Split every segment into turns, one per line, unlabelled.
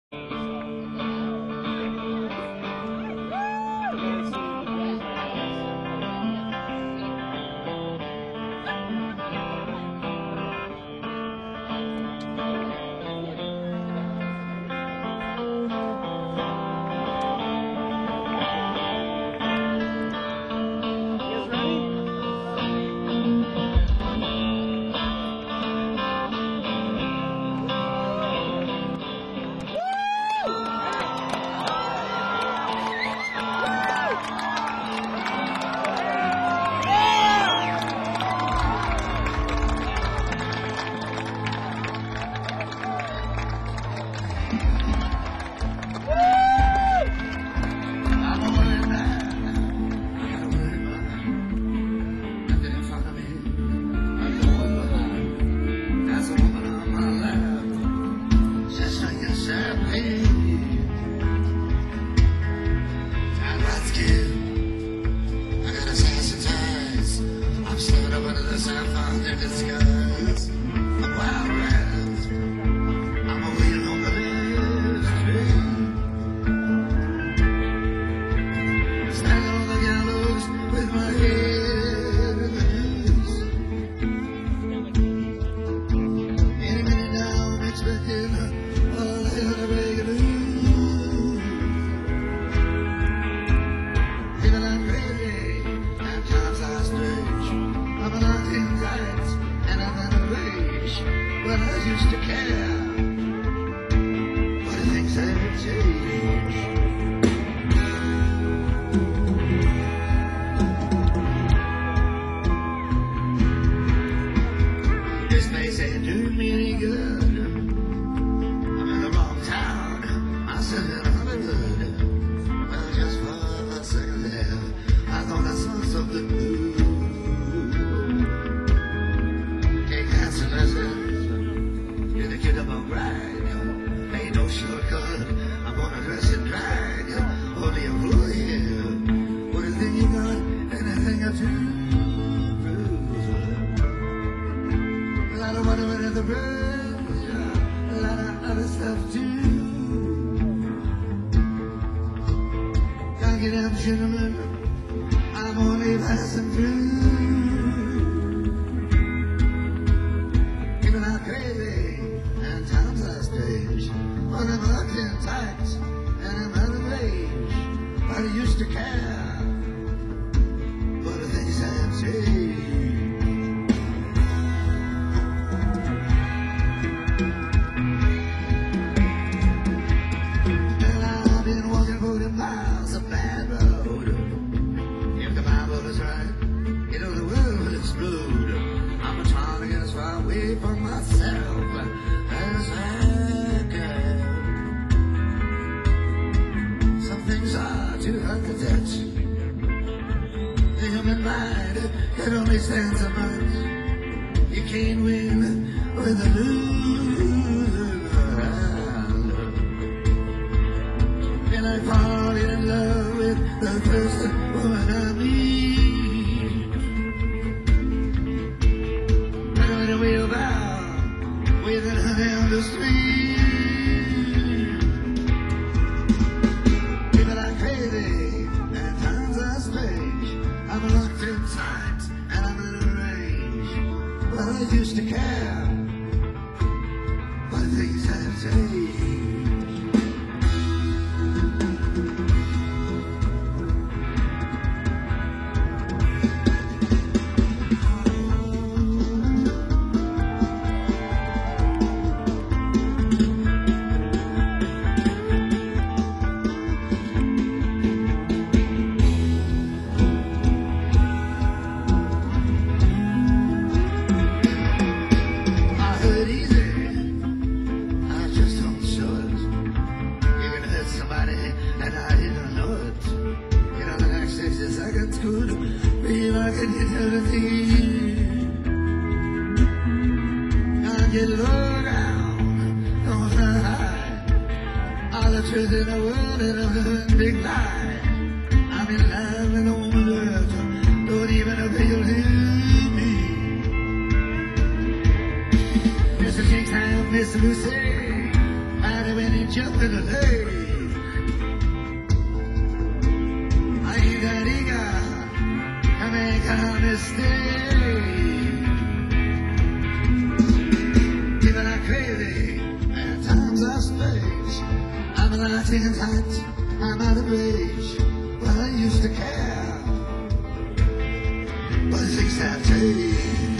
Miss Lucy, I do any jump in the day. I ain't that eager to make a mistake. People are crazy and times are strange. I'm not in touch, I'm out of reach. Well, I used to care, but things have changed.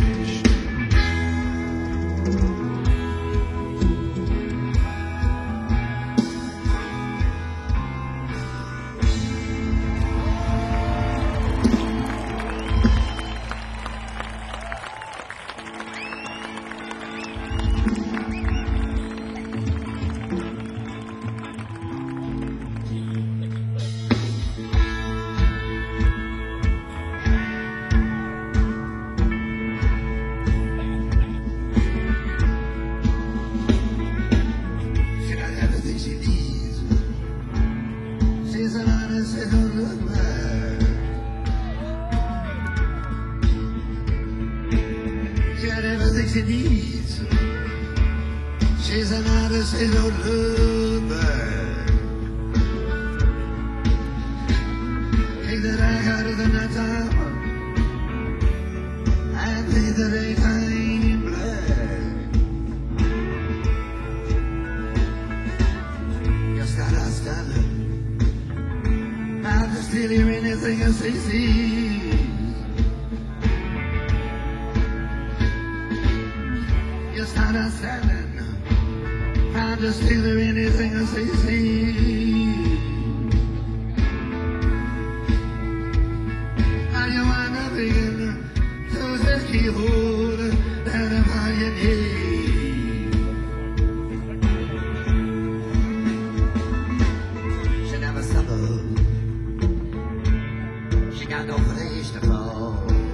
She needs. She's an artist, she don't look back. Take the dark out of the night time and paint the daytime in black. You start outstanding. Not to steal you anything you see. Just understanding, I'm just stealing anything I see. Now you wind up begin to the keyboard that upon your knee. She never stumbled, she got no place to fall.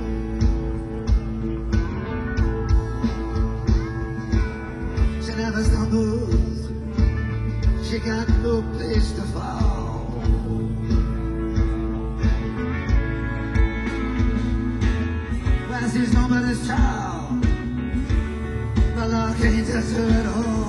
Never stumbles, she got no place to fall. Well, she's nobody's child, the Lord can't touch her at all.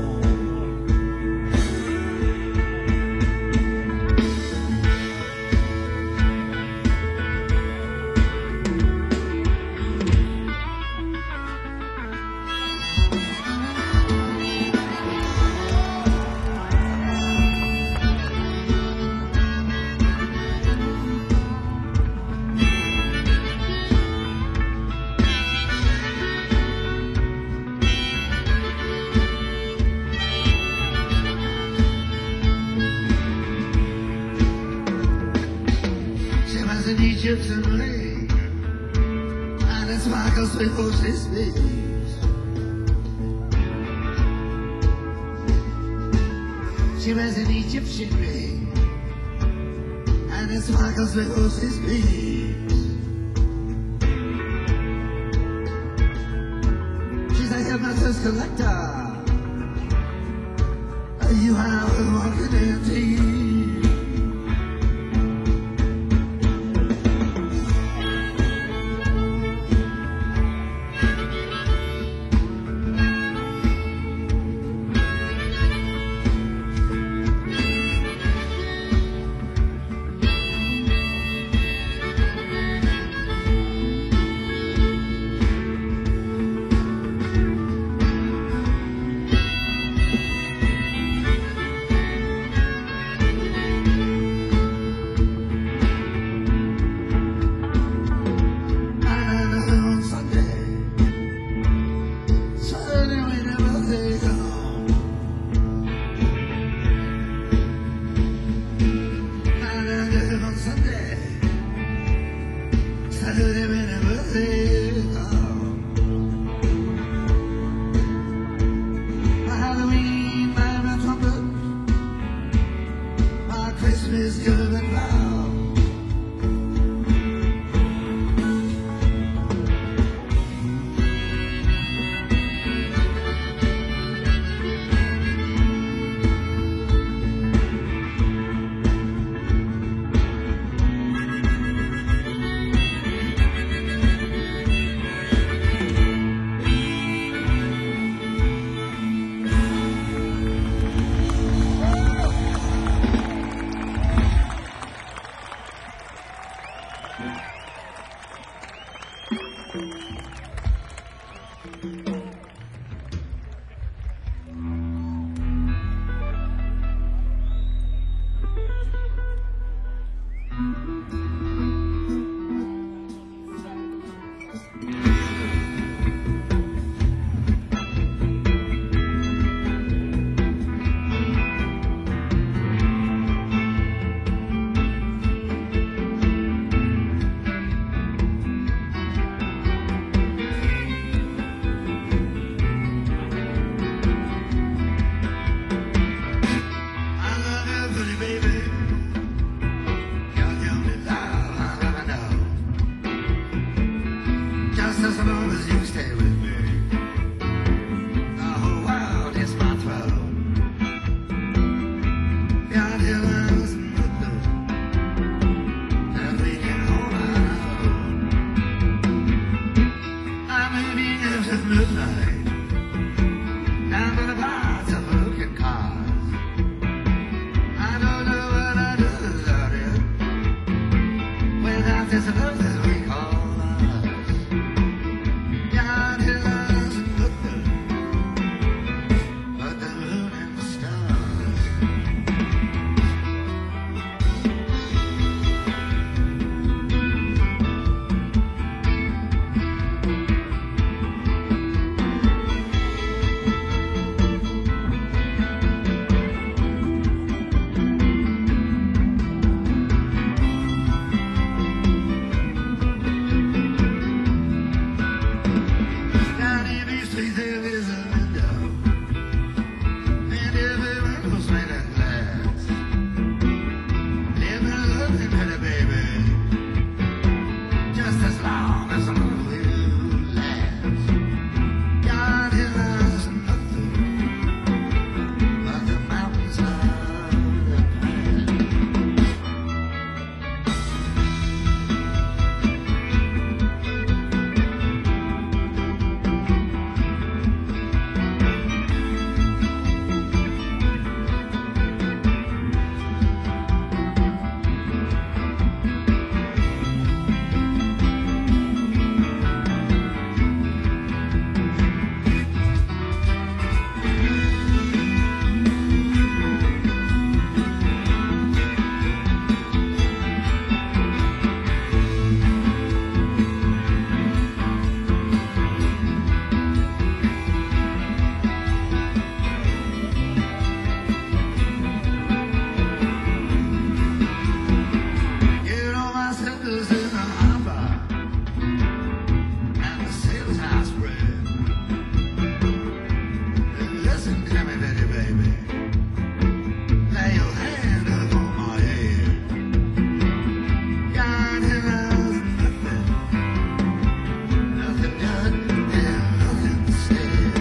An Egyptian ring, and it sparkles before she speaks. She wears an Egyptian ring, and it sparkles before she speaks. She's a hypnotist collector. You have a walking empty. this love that we call love. God, he loves nothing but the moon and the stars. Down in East Street there is a window, and every window's made of glass. Live in loving, pretty baby, just as long as the moon will last. God, he loves nothing but the mountains of the past. You know my sister's in the harbor, and the sailor's house spread. Listen to me, pretty baby, lay your hand upon my head. God, he loves nothing, nothing done and nothing said.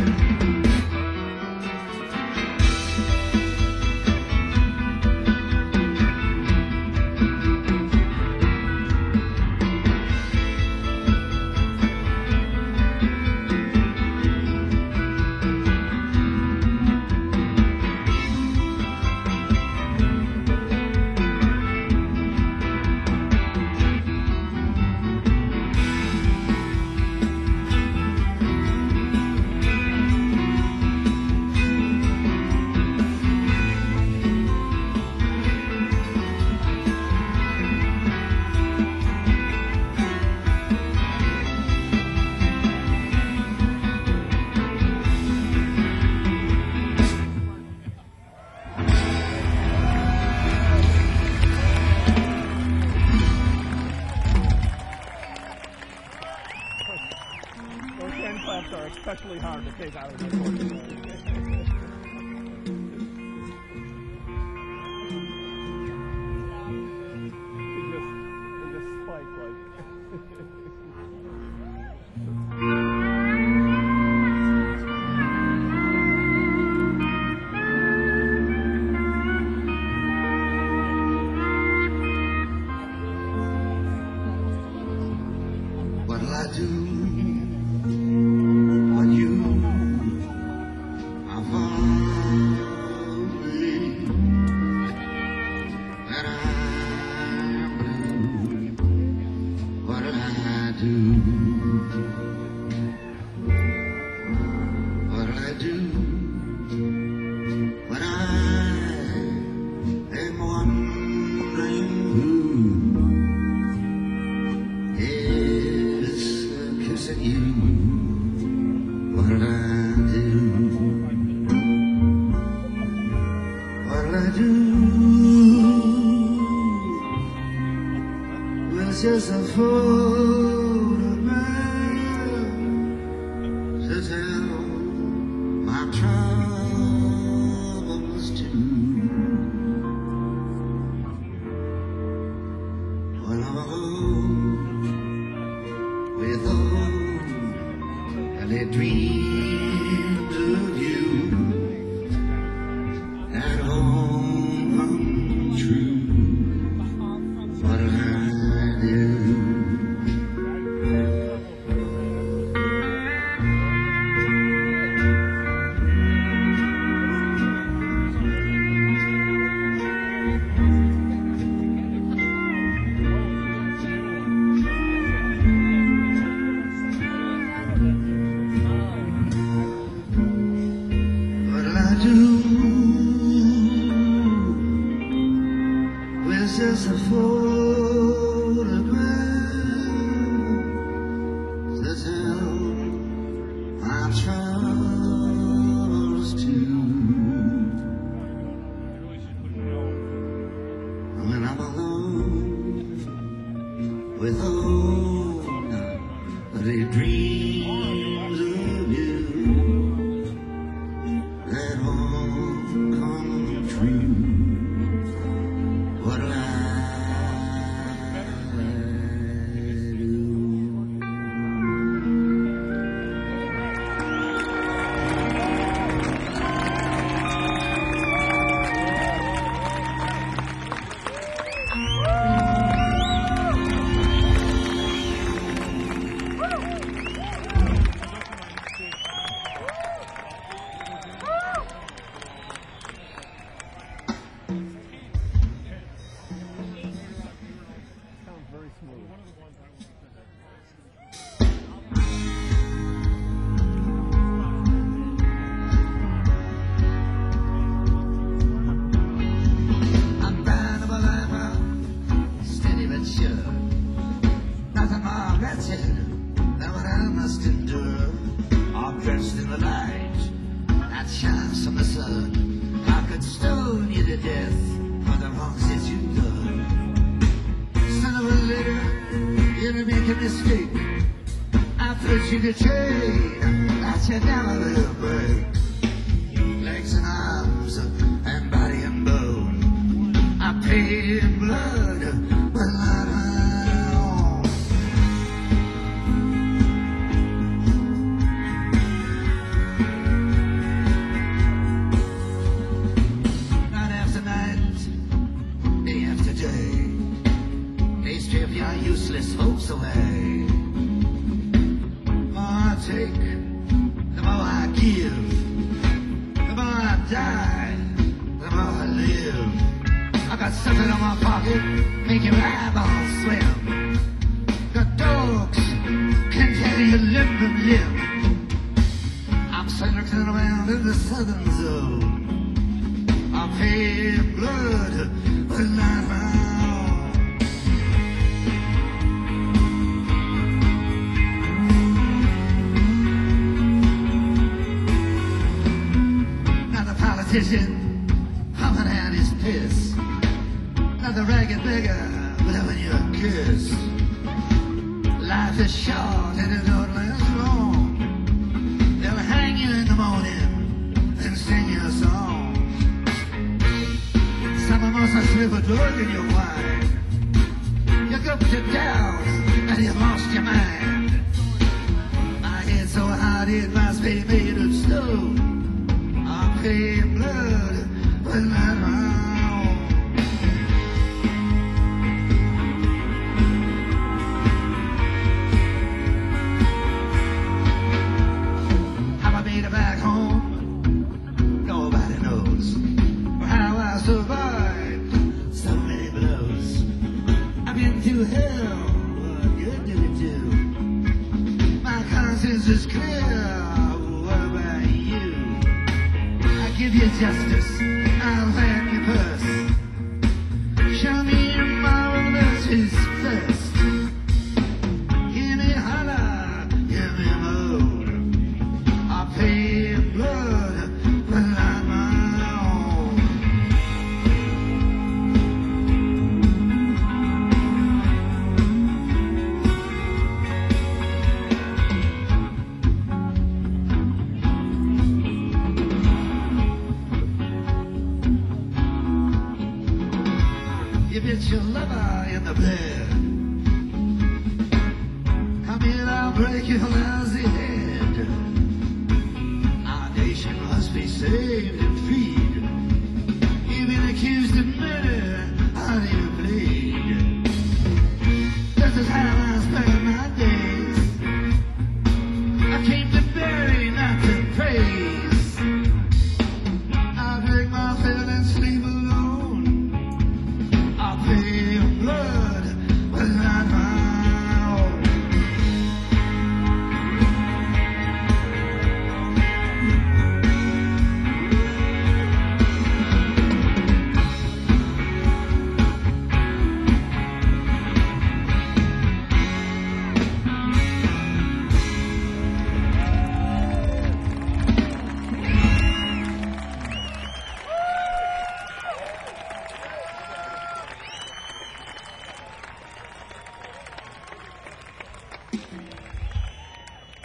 Those hand claps are especially hard to take out of the recording. They just spike like.
What'll I do when you are far away and I'm blue? What'll I do? What'll I do when I am wondering who is kissing you? What'll I do? What'll I do? It's just a photograph to tell my troubles to. Well, I'm alone with all and they dreamed of you. That home come true. What'll I do? just a photograph to tell my troubles too. When I'm alone with all the dreams of you that won't come true, what'll I do?
Sounds very smooth.
I'm bound of a life out, steady but sure. Nothing more wretched than what I must endure. All dressed in the light that shines from the sun. I could stone you to death for the wrongs that you've done. Son of a litter, you make a mistake. I put you to trade that you never will break. Legs and arms and body and bone, I paid in blood, but not my own. Night after night, day after day, they strip your useless hopes away. The more I take, the more I give. The more I die, the more I live. I got something on my pocket, make your eyeballs swim. Got dogs, can tell you limb from limb. I'm circling around in the southern zone. I'm paying blood, but not my own. Not a politician pumping out his piss. Not the ragged beggar loving your kiss. Life is short and it don't last long. They'll hang you in the morning and sing you a song. Someone must have slipped a drug in your wine. You go to down and you've lost your mind. My head's so hot it must be made of stone. I'm paying blood, but not my own. How I made it back home, nobody knows. Or how I survived so many blows. I've been through hell, what good did it do? My conscience is clear, what about you? I give you justice, I'll hand you purse. Show me your moral virtues first. Give me holler, give me moan. I'll pay in blood, but not my own. You bitch your lover in the bed. Come here, I'll break your lousy head. Our nation must be saved and freed. You've been accused of murder, how do you plead? This is how I spend my days. I came to bury, not to praise. I drink my fill and sleep alone. I pay in blood, but not my own.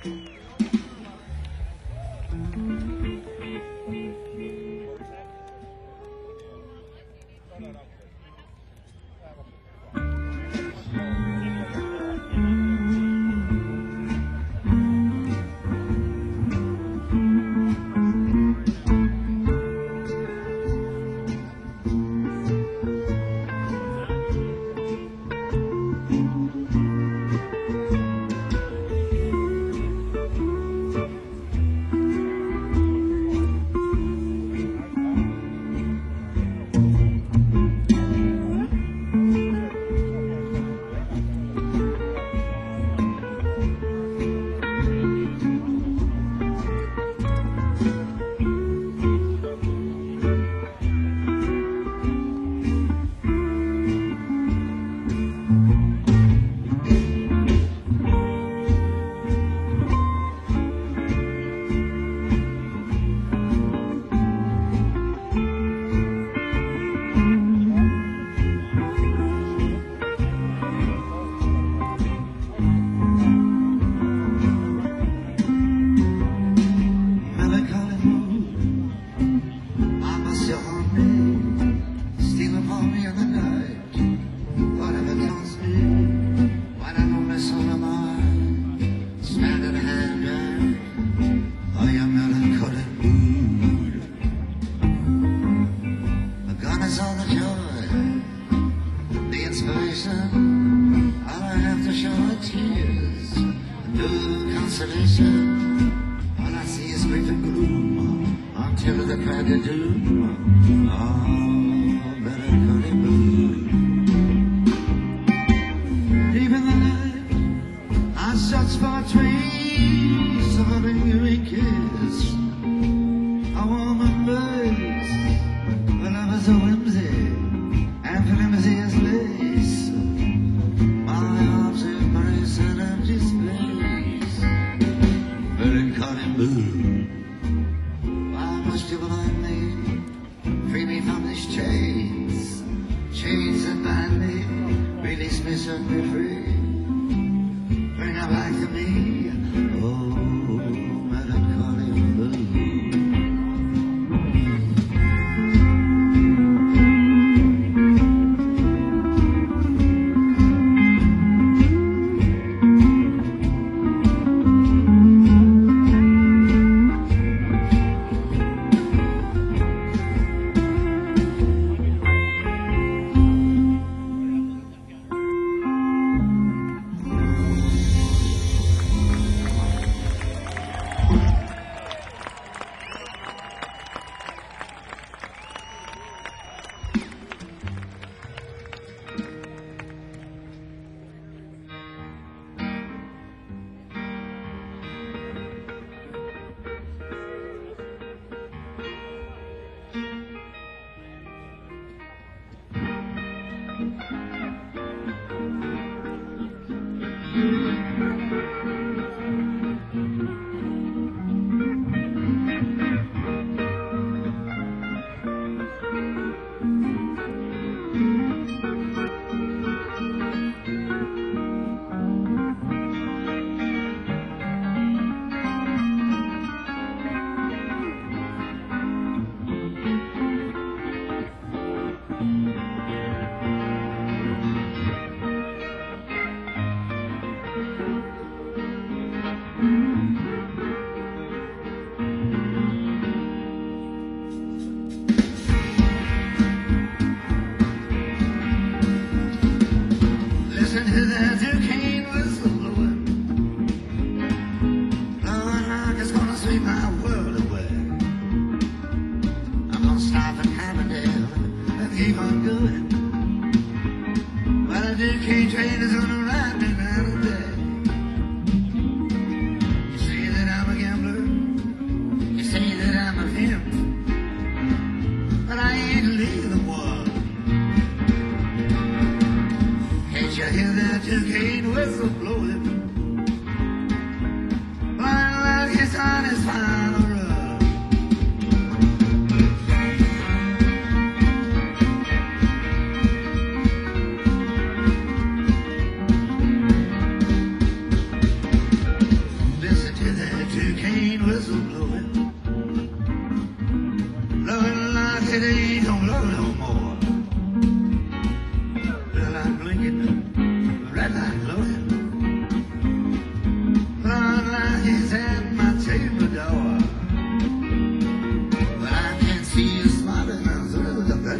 Melancholy mood, I must have haunted, steal upon me in the night. Whatever comes me, when I know my soul am I, stranded hand by your melancholy mood. The gun is all the joy, the inspiration. All I have to show are tears, no consolation. All I see is grief and gloom until the crack of doom. Oh, melancholy mood. Deep in the night, I search for a trace of a lingering kiss, a warm embrace. The love is a whimsy, and flimsy as lace. My arms embrace an empty space. Melancholy mood. Why must you blind me? Free me from these chains, chains that bind me. Release me, set me free. Bring her back to me. Oh, melancholy mood. Listen to that Duquesne whistle blowing. Blowing like it's gonna sweep my world away. I'm gonna stop in Hammerndale and keep on going. While the Duquesne train is gonna ride me night and day. You say that I'm a gambler, you say that I'm a pimp, but I ain't neither one. Can't you hear that Duquesne whistle blowing? Blowing like it's on his final run.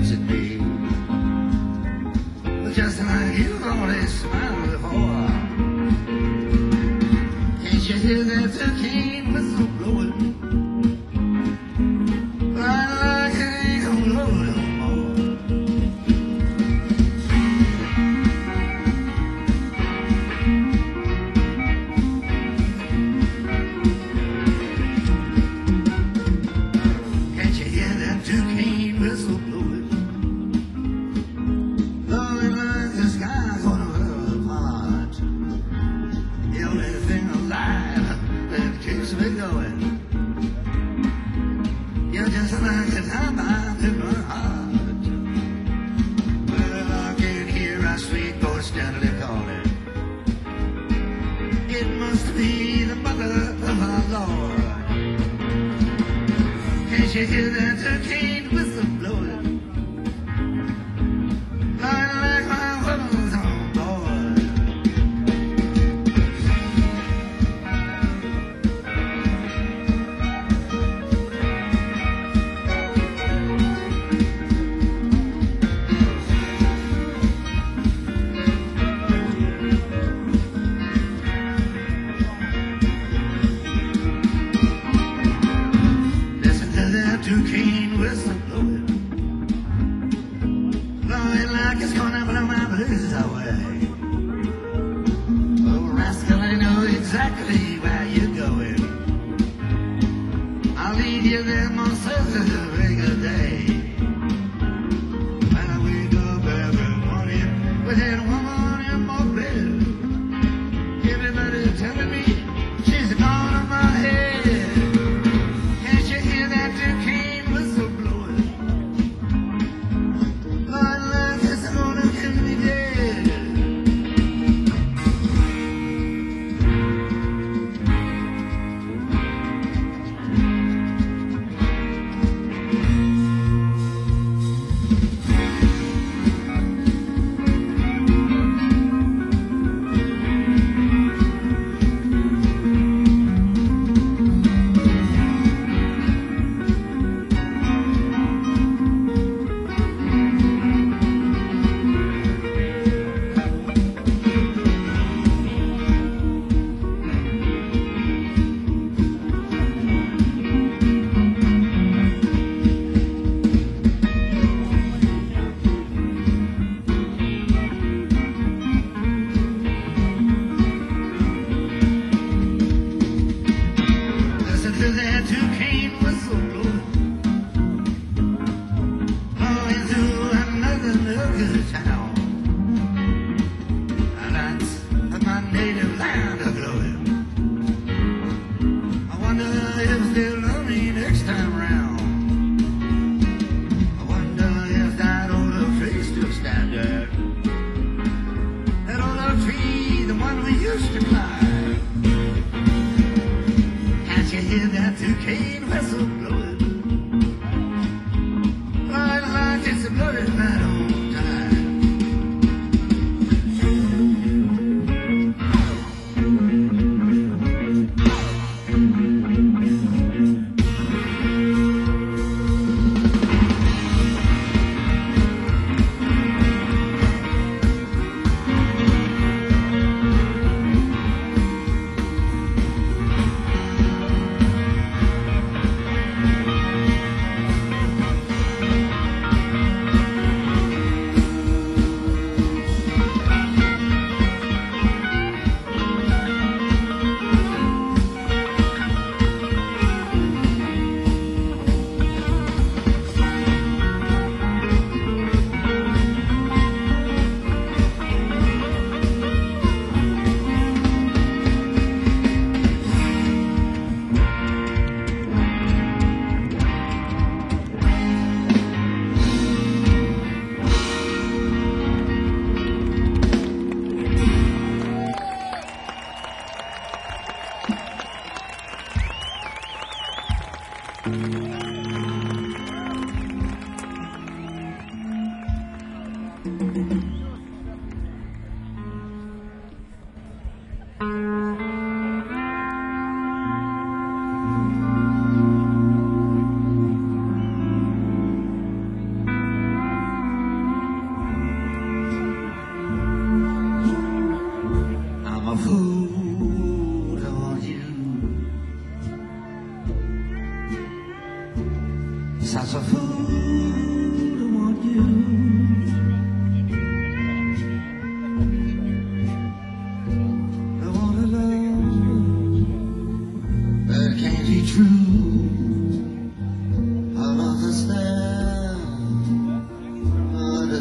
looks at me. But just like you always smile before. Can't you hear that zucchini whistle blowing? Like it ain't gonna blow no more. Can't you hear that zucchini whistle blowing? Blowing like the sky's gonna fall apart. The only thing alive that keeps me going. You're just like a diamond in my heart. Well, I can hear our sweet voice steadily calling. It must be the mother of our Lord. Can't you hear that zucchini whistle blowing? Like my woman's on board. Listen to that zucchini whistle blowing. Blowing like it's gonna blow my blues away. Oh, rascal, I know exactly where you're going. I'll lead you there myself to the break of day. When I wake up every morning with that woman in my bed. Everybody telling me she's gone on my head. Can't you hear that zucchini whistle blowing? Like it's gonna kill me dead. Listen to that zucchini whistle blowing. Blowing through another good town. And that's my native land a-glowing. I wonder if they'll love me next time round. I wonder if that old tree still stand there. That old tree, the one we used to climb. Can't you hear that zucchini whistle blowing? Like it's blowing right on time.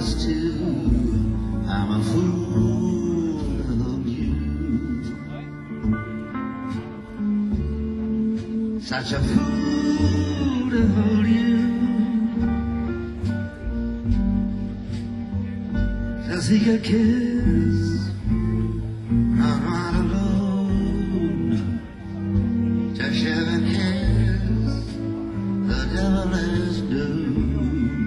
was too. I'm a fool to love you. Such a fool to hold you. To seek a kiss, I'm not alone. To share a kiss, the devil is due.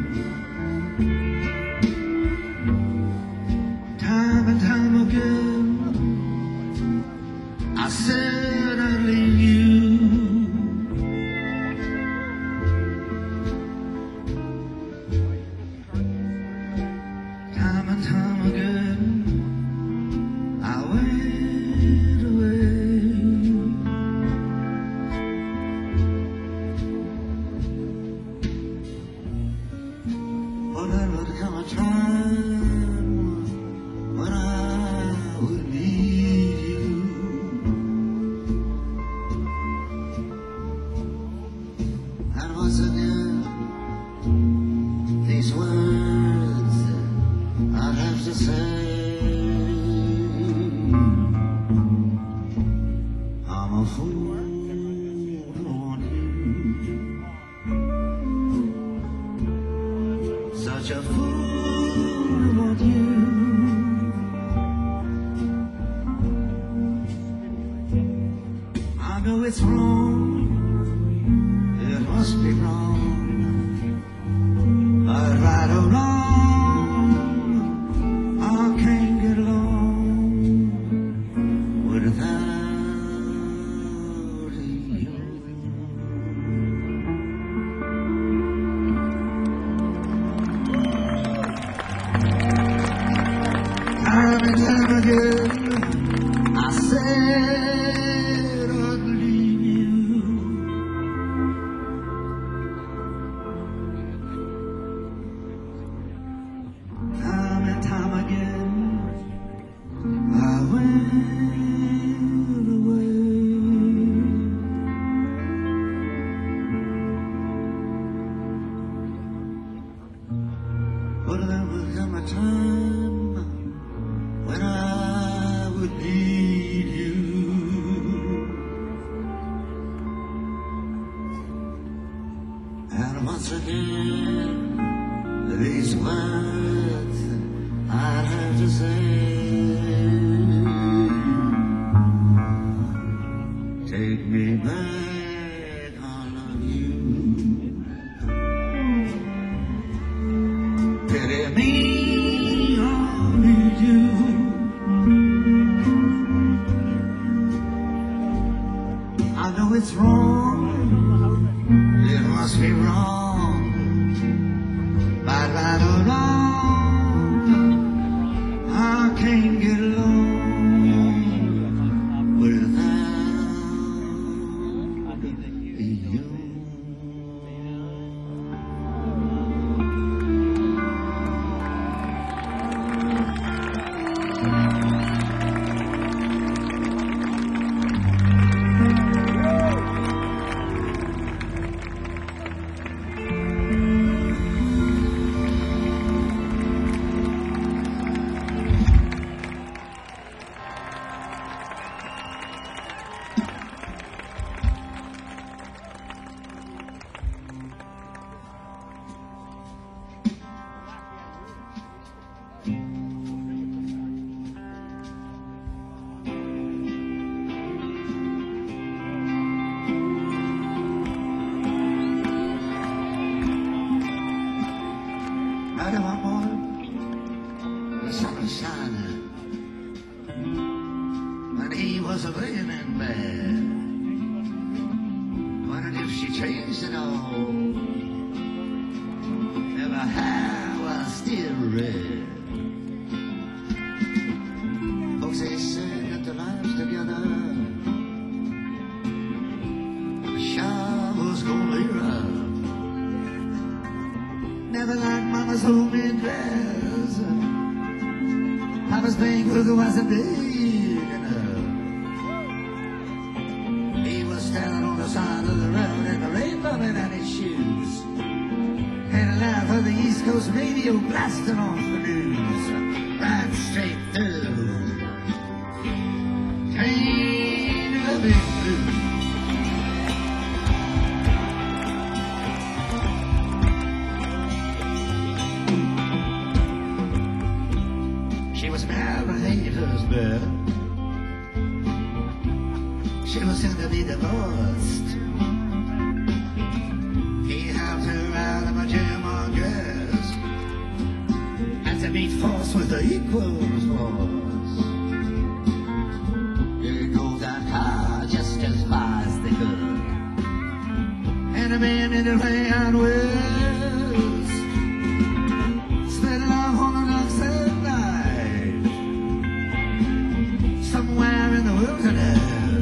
Time and time again, I said I'd leave you. Time and time again, I went away. But there would come a time when I would need you. And once again, these words I'd have to say. I'm a fool to want you. Such a fool to want you. I know it's wrong. It must be wrong. But right or wrong, I can't get along without you. Time and time again, I said I'd leave you. Time and time again, I went away. But there will come a time when I would need you. And once again, these words I'd have to say. Take me back, I love you. Pity me, I need you. I know it's wrong, it must be wrong, but right or wrong, I can't get along without you. Early one morning, the sun was shining, and he was laying in bed. Wondered if she changed at all, if her hair was still red. Folks, they said that their lives together sure was gonna be rough. Never liked Mama's homemade dress. Papa's bank wasn't big enough. He was standing on the side of the road in the rain bubbling at his shoes. And a laugh of the East Coast radio blasting off the news right straight through. Train to the big blue. She was married husband. She was soon to be divorced. He helped her out of a German dress and to meet force with the equals force. They go that high just as far as they could. And a man in the rain was sped along on the dark side night somewhere in the wilderness.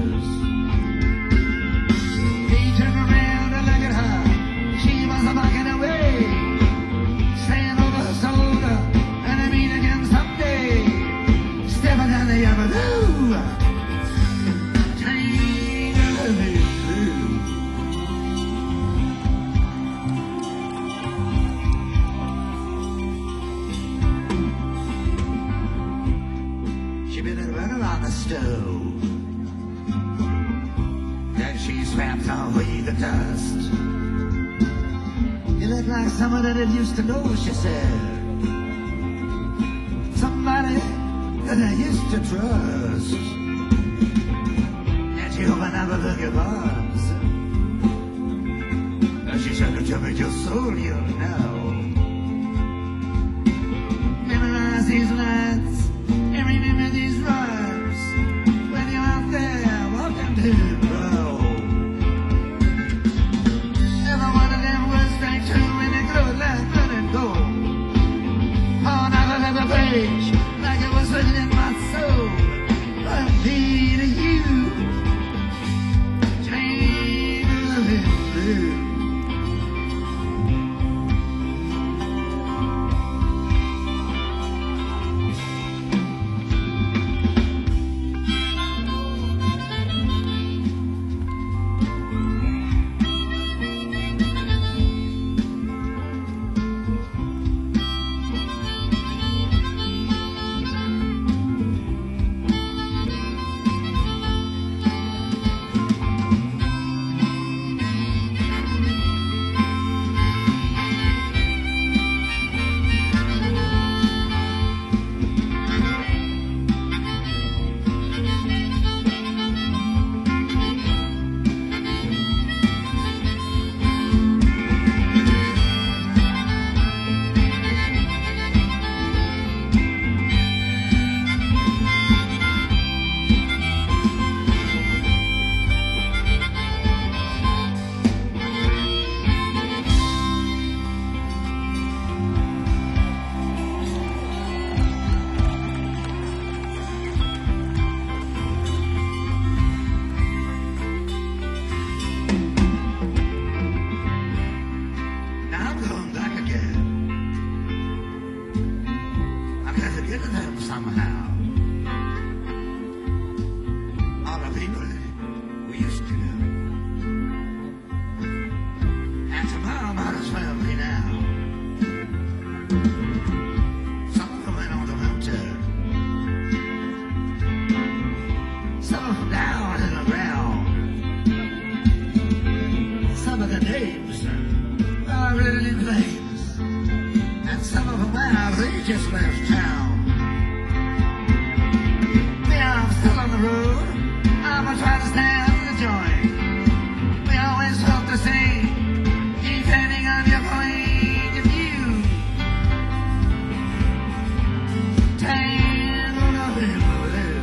Stove. Then she swept away the dust. You look like someone that I used to know, she said. Somebody that I used to trust. And she opened up her big arms. And she said, "Tell me your soul, you know. Memorize these lines and remember these rhymes. Every one of them was straight true and it glowed like blood and gold. On every page, like it was written in my soul. But be to you, dream of it blue. Somehow, all the people we used to know, and tomorrow might as well be now. Some of them went on the mountain, some of them down in the ground. Some of the names are written in flames, and some of them, well, they just left town. Still on the road, I'm trying to stand the joint. We always hope to see, depending on your point of view. Tangled up in blue.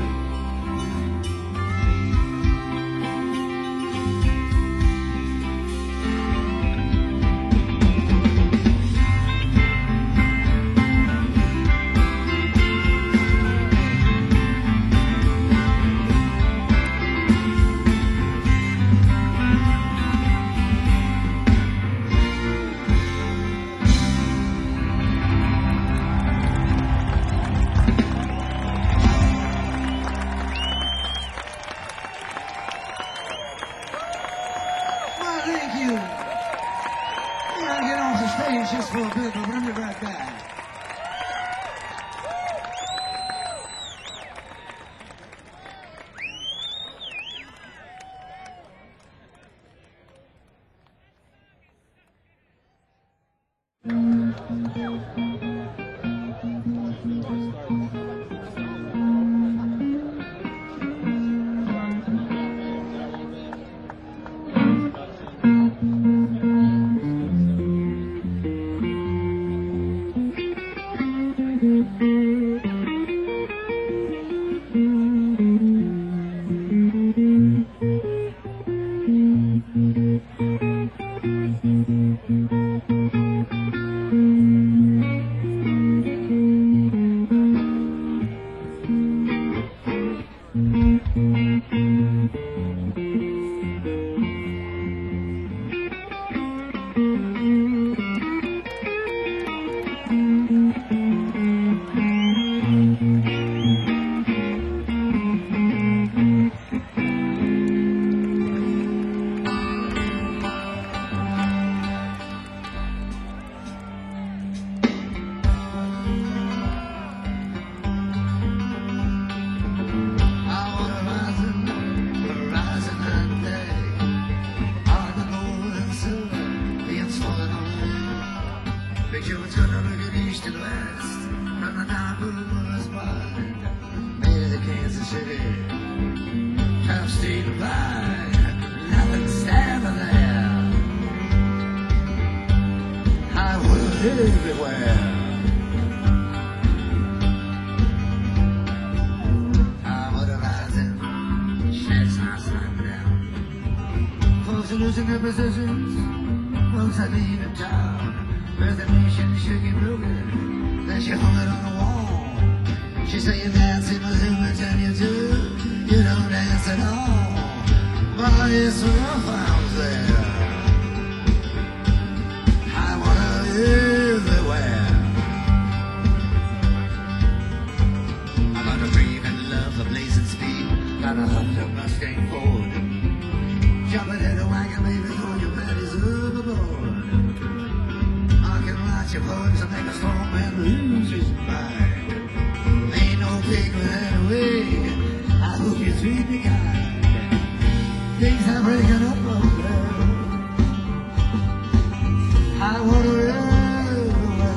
Everywhere. I'm motorizing, sheds not slapping down. Folks are losing their positions, folks are leaving town. Resignation shaking broken, then she hung it on the wall. She said you dance in Missouri, tell you to, you don't dance at all. But it's rough out there. I wanna everywhere. I got a brave and love a blazing speed. Got a huffed up Mustang Ford. Jumping in a wagon, baby, throw your panties overboard. I can write your poems and make a strong man lose his mind. Ain't no taking that away. I hope you treat me kind. Things are breaking up over there. I wanna everywhere.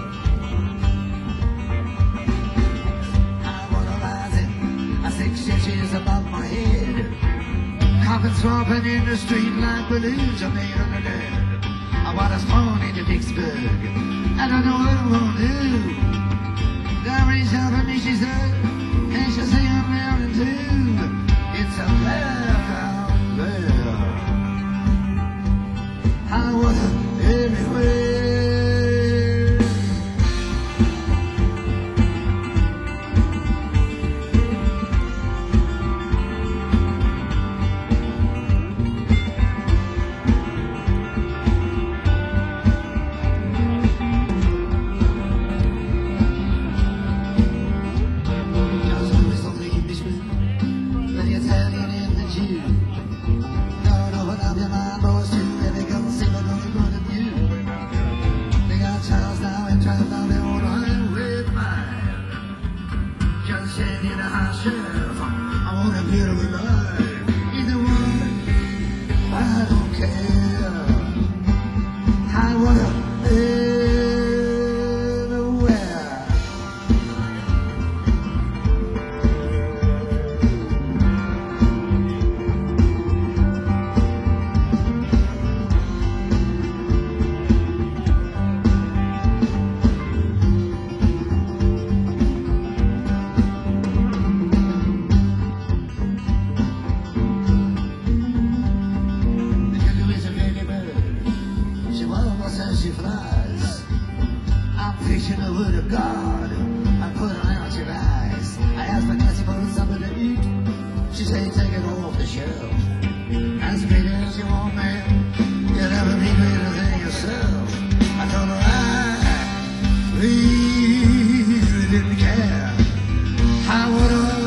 I wanna rise in a 6 inches above my head. Coffin swamping in the street like balloons are made on the dead. I wanna spawn into Vicksburg. I don't know what I wanna do. God reached out for me, she said, and she'll say I'm down too. It's a left out there. I wanna everywhere. Just always don't think Englishman, the Italian and the Jew. Don't open up your mind, boys, too. Every girl sing a good good of you. They got Charles now and trying down their own highway mile. Just send in a hot sheriff. I want a beautiful life. Either one, I don't care. I wanna everywhere. She flies. I'm preaching the word of God. I put her out your eyes. I asked my Nancy for something to eat. She said, take it off the shelf. As great as you want, man. You'll never be greater than yourself. I told her I really didn't care. I would have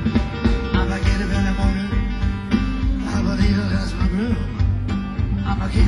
I'ma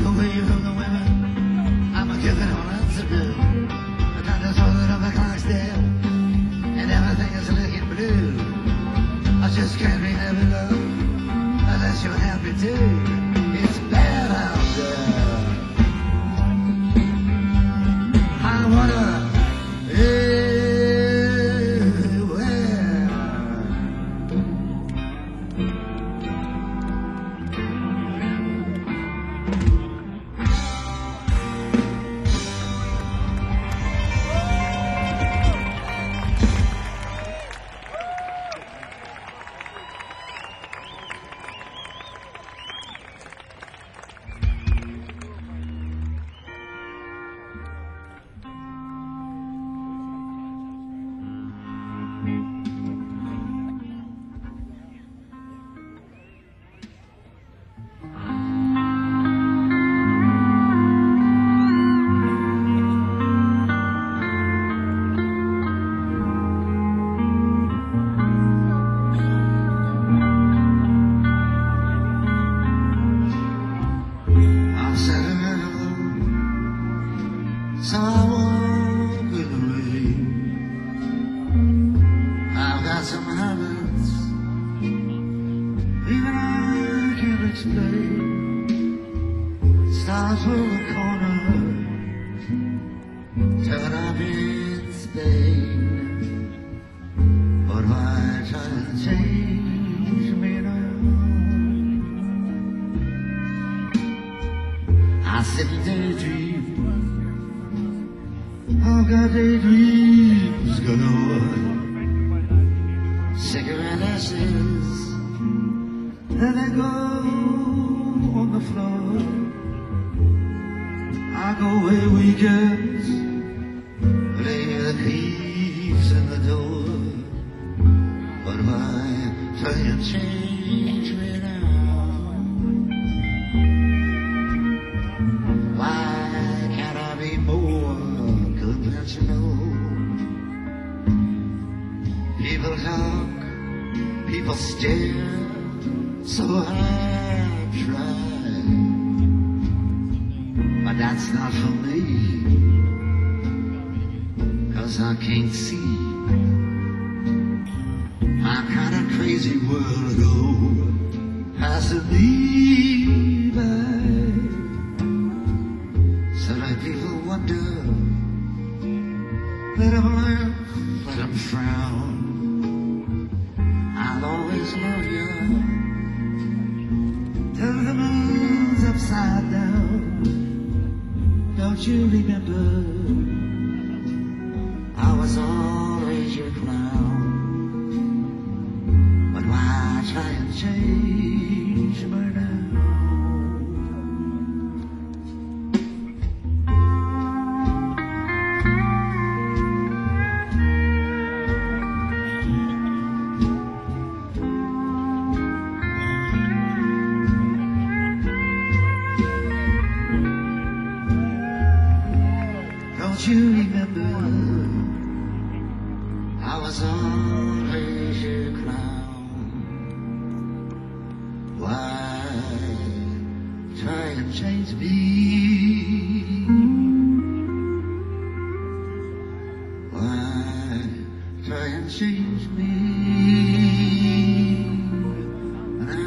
over the corner till I'm in Spain. But why try to change me now? I sit and daydream. I've got daydreams galore. Cigarette ashes, and they go on the floor. I go away weekends, lay the keys in the door. But why try and change me now? Why can't I be more conventional? People talk, people stare, so I try. But that's not for me, 'cause I can't see my kind of crazy world ago, passing me by. So let people wonder, let them laugh, let them frown. I'll always love you till the moon's upside down. Don't you remember, I was always your clown. But why try and change me now? Don't you remember, I was always your clown? Why try and change me? Why try and change me now?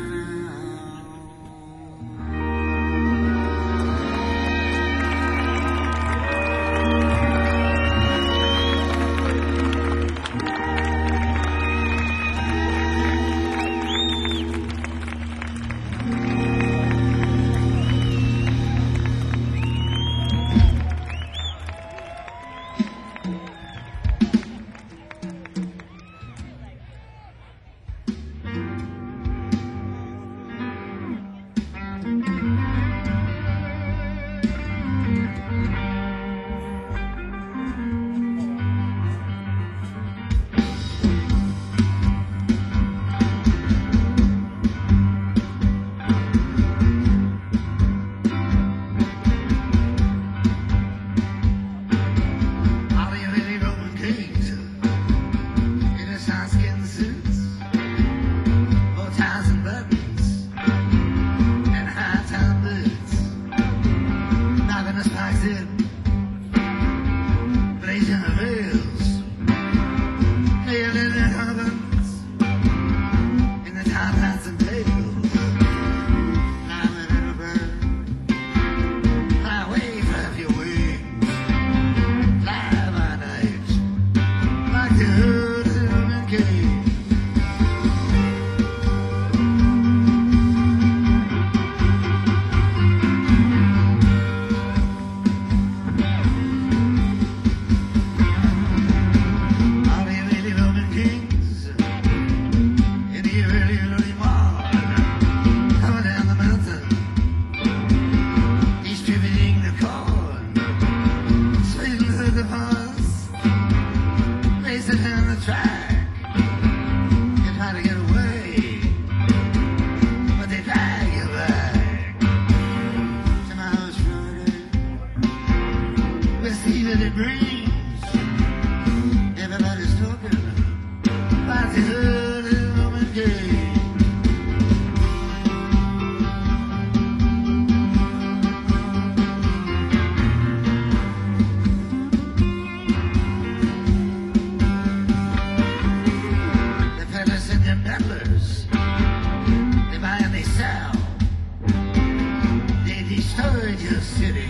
City.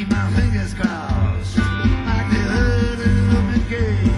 keep my fingers crossed like the herding of the gate.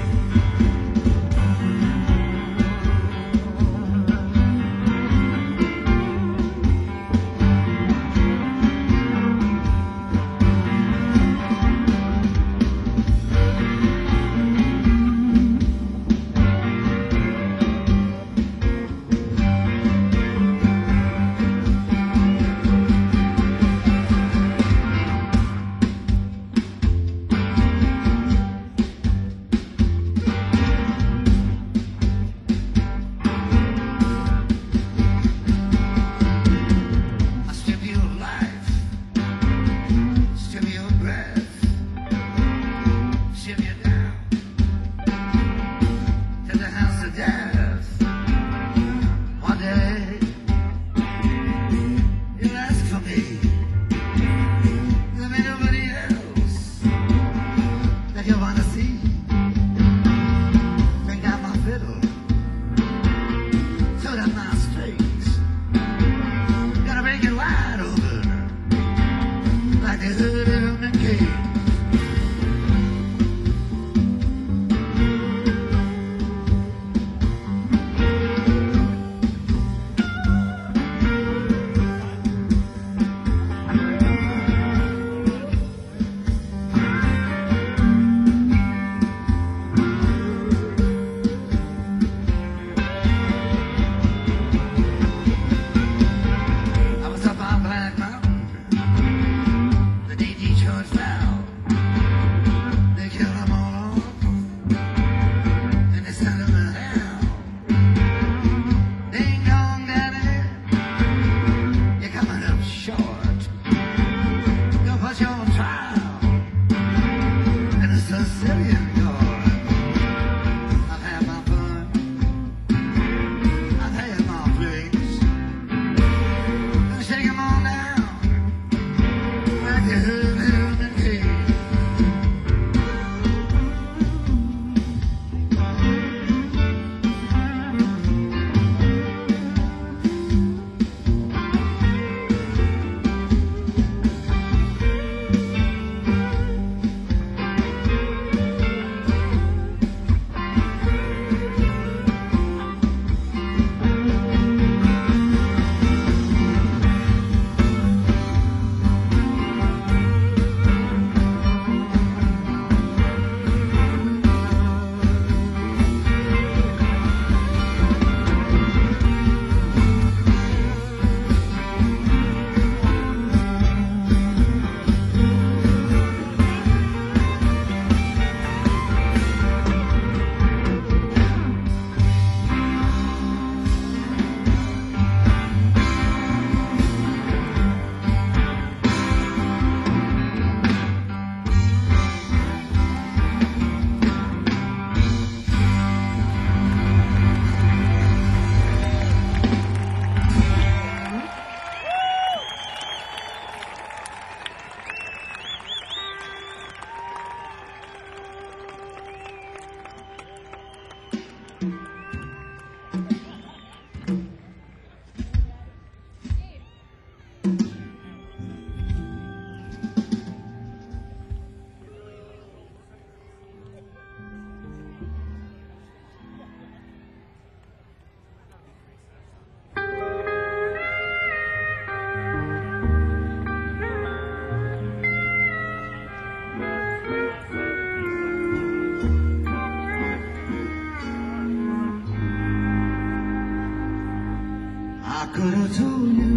could have told you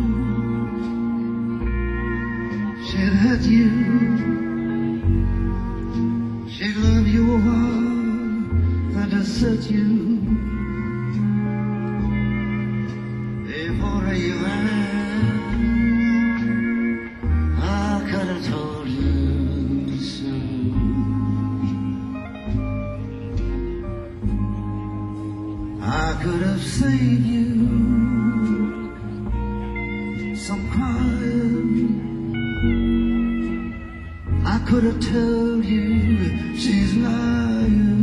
she'd hurt you, she'd love you a while and desert you before you ran. I could have told you so. I could have saved you some crying. I could have told you she's lying.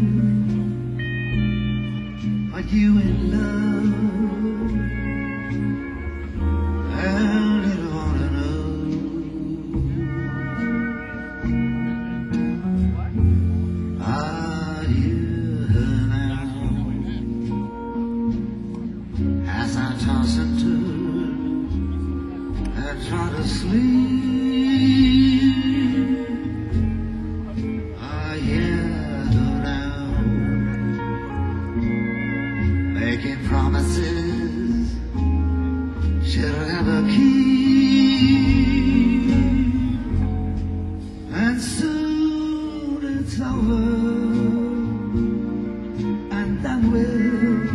Are you in love? I didn't want to know. it's over and done with,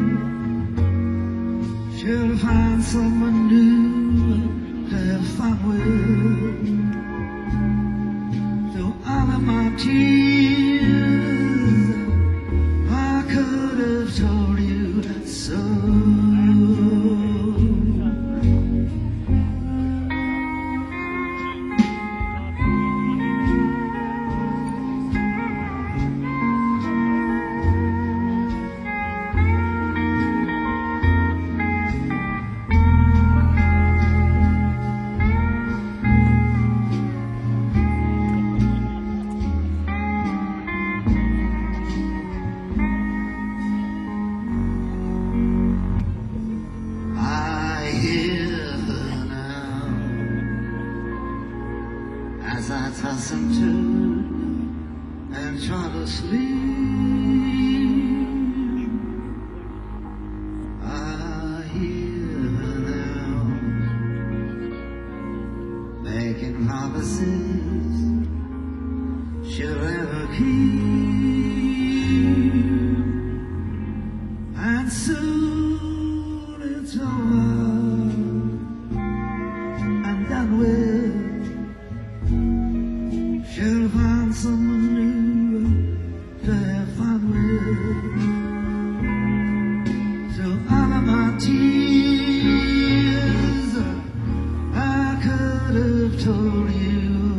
she'll find someone new to have fun with. Through all of my tears, I could have told you so. As I toss and turn and try to sleep, I hear her now making promises she'll ever keep, and soon it's over and done with. She'll find someone new to have fun with. So all of my tears, I could have told you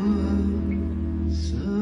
so.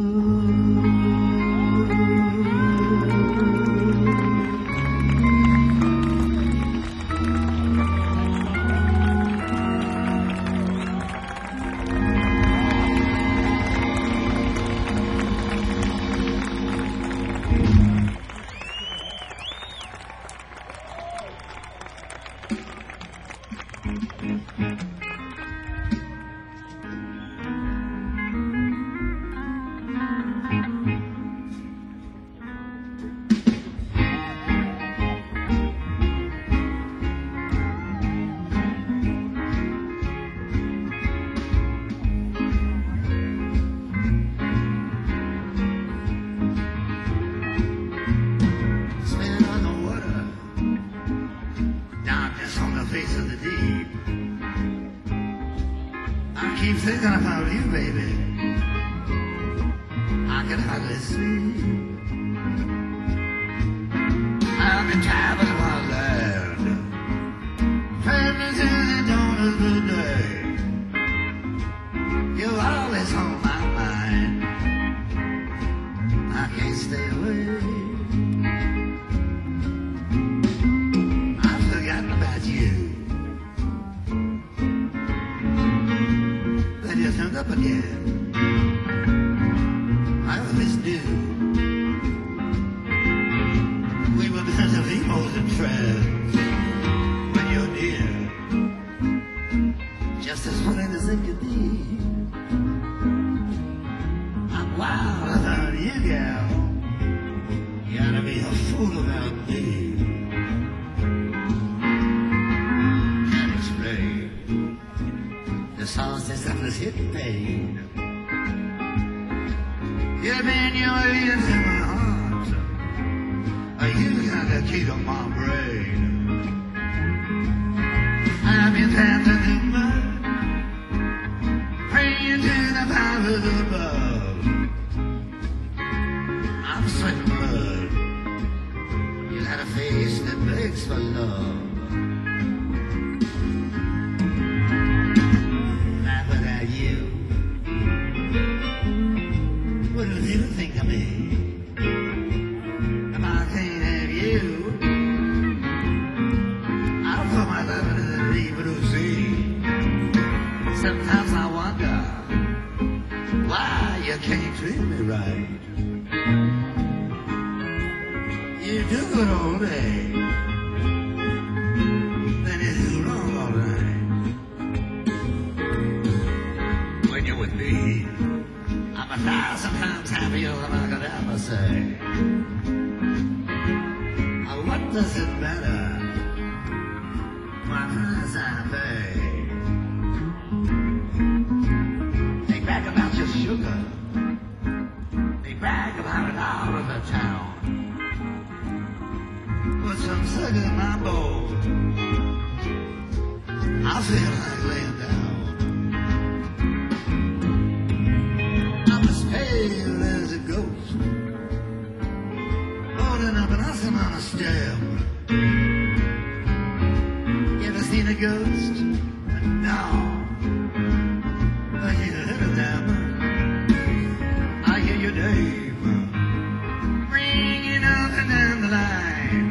Face of the deep, I keep thinking about you, baby. I can hardly sleep. I'm in time of my land, turning to the dawn of the day. You're always on my mind. I can't stay away. I've forgotten about you. You turned up again. I always knew we were meant to be more than friends. When you're near, just as plain as it could be. I'm wild about you, gal. You gotta be a fool about me. Can't explain. The songs that suffer hit pain. You've been your ears in my heart. You got the key to my brain. I've been dancing in mud, praying to the powers above. I'm sweating blood. You got a face that begs for love. What do you think of me? If I can't have you, I'll put my love into the deep blue sea. Sometimes I wonder why you can't treat me right. You do good all day, then you do wrong all night. When you're with me, I'm 1,000 times happier than I could ever say. What does it matter? My price I pay. They brag about your sugar. They brag about about it out of the town. Put some sugar in my bowl. I feel like laying down. I'm as pale as a ghost, holding up nothing on a stem. You ever seen a ghost? No. I hear them. I hear your name ringing up and down the line.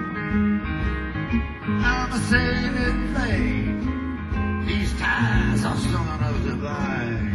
I'm a saving flame. These ties are strung on us divine.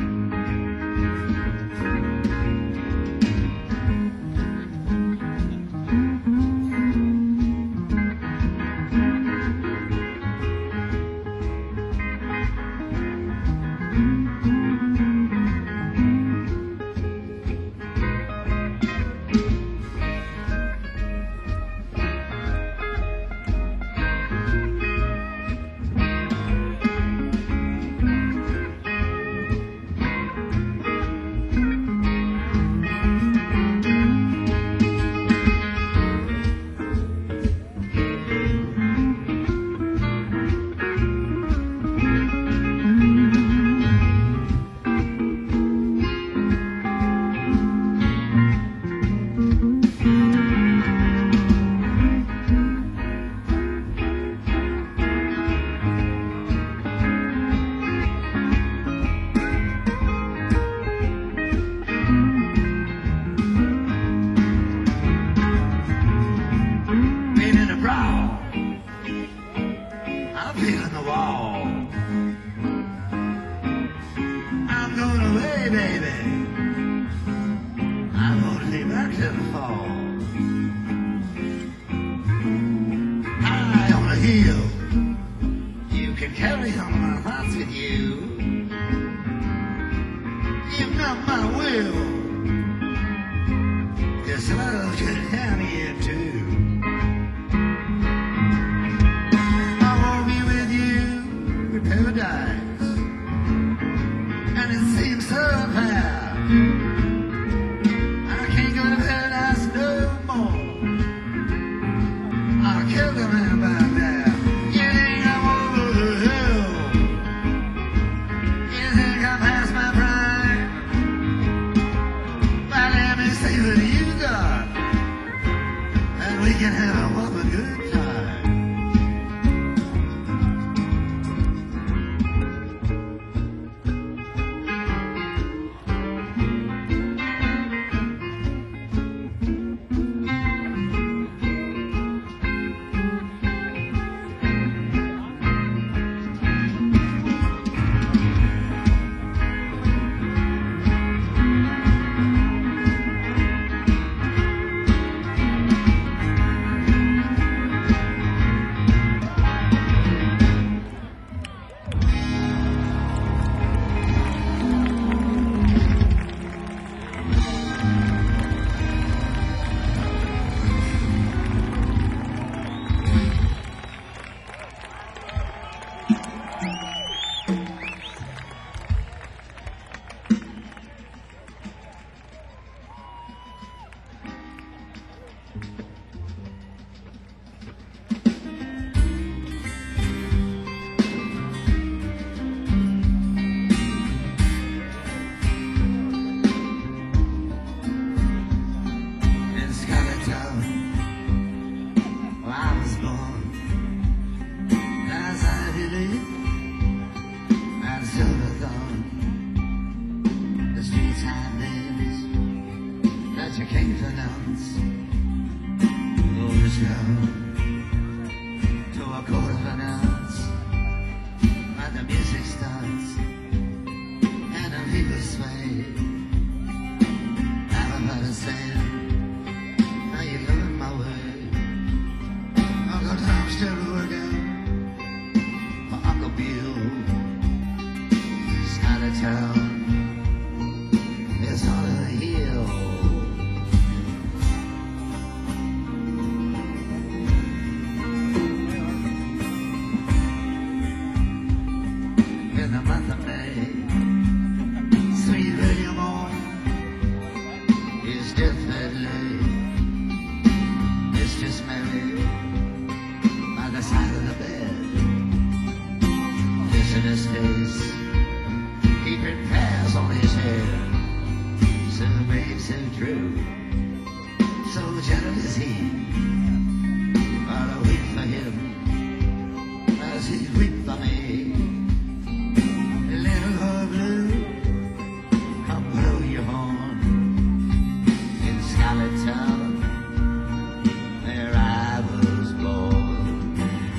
I'm feeling the wall. I'm going away, baby. I'm gonna be back to the fall. High on a hill, you can carry on my thoughts with you. If not my will, this love could down here too. Paradise, and it seems so fair. I can't go to paradise no more. I'll kill the man back there. You think I'm over the hill? You think I'm past my prime? Well, let me see what you got, and we can have a whopping good time. You can't pronounce over show to a quarter of an ounce, and the music starts and the people sway. Everybody saying, "How you loving my way?" Uncle Tom's still working for Uncle Bill. He's out of town. It's on a hill. definitely Mistress Mary by the side of the bed, kissing his face, keeping prayers on his head. So brave, so true, so gentle is he. While I wait for him as he weep for me. Little Lord Blue, come blow your horn in Scarlet Town, where I was born.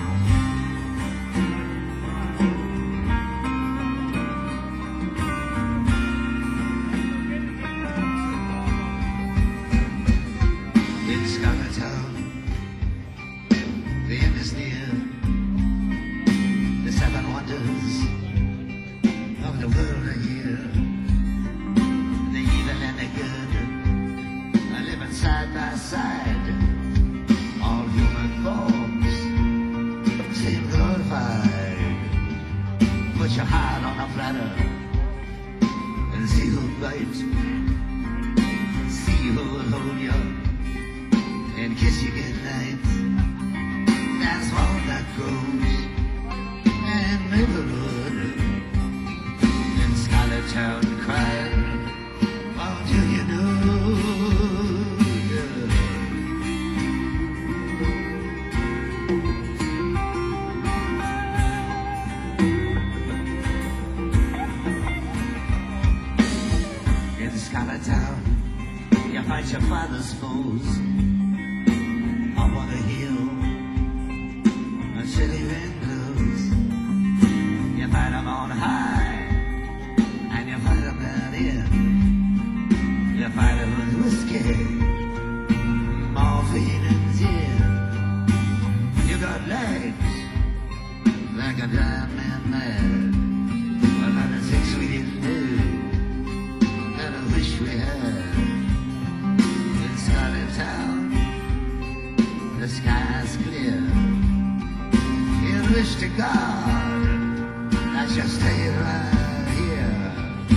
In Scarlet Town, the end is near. The seven wonders of the world are here. The evil and the good are living side by side. All human forms seem glorified. Put your heart on a platter and see who'll bite. See who will hold you and kiss you goodnight. That's all that grows in neighborhood. In Scarlet Town crying, won't you know? In Scarlet Town, you fight your father's foes up on a hill, a city wind blows. You fight them on high, and you fight them down in. You fight them with whiskey, morphine and gin. You got legs like a blind man mad. A lot of things we didn't do that I wish we had. In Scarlet Town, the sky's clear. You wish to God I should stay right here.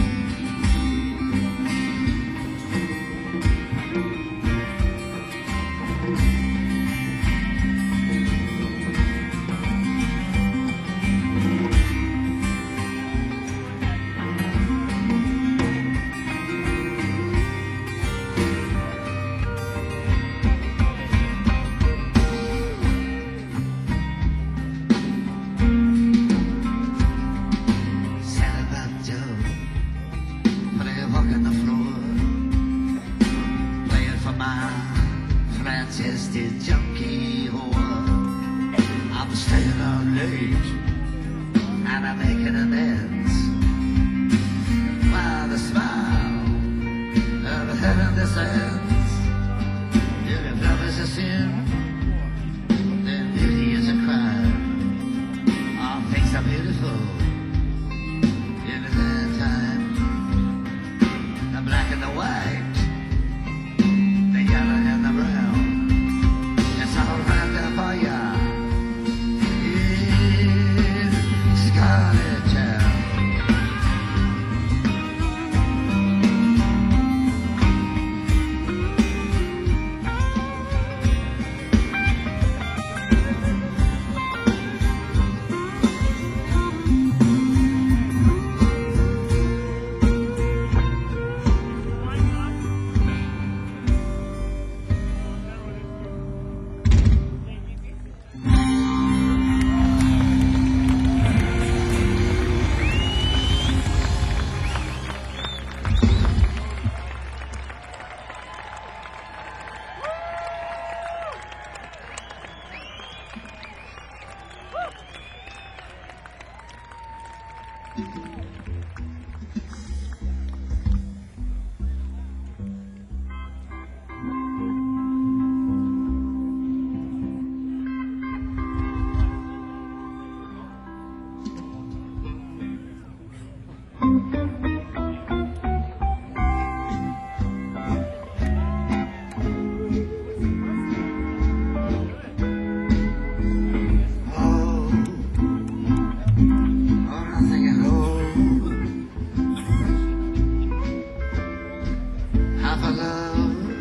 Francis junkie whore. I'm staying out late and I'm making amends. While the smile of heaven descends, if love is a sin, then beauty is a crime. All things are beautiful in the time. The black and the white, the yellow and the brown. It's all right there for ya in Scarlet Town. Half a love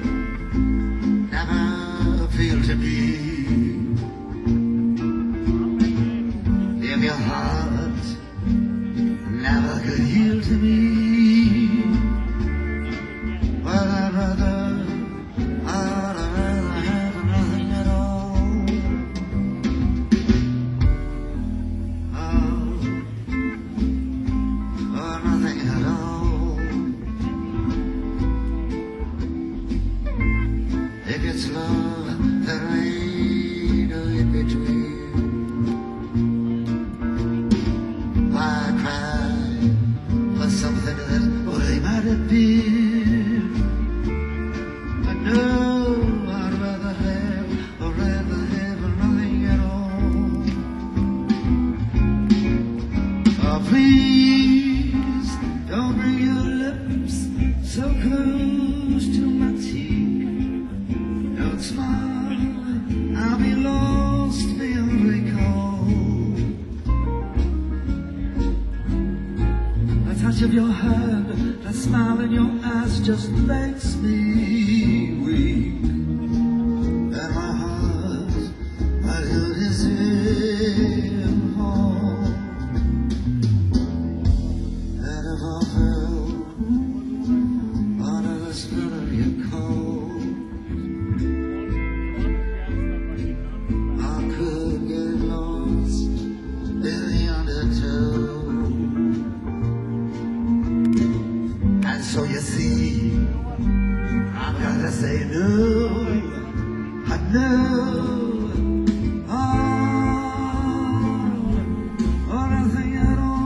it's love, there ain't no in between. Why cry for something that only might have been? I know I'd rather have nothing at all. Oh, please don't bring your lips so close to my teeth. Don't smile, I'll be lost beyond recall. The touch of your hand, the smile in your eyes just makes me weak. And my heart, my heart is in home. And if I fell under the spell of your cold, I could get lost in the undertow. And so you see, I've got to say no. I know. Or nothing at all.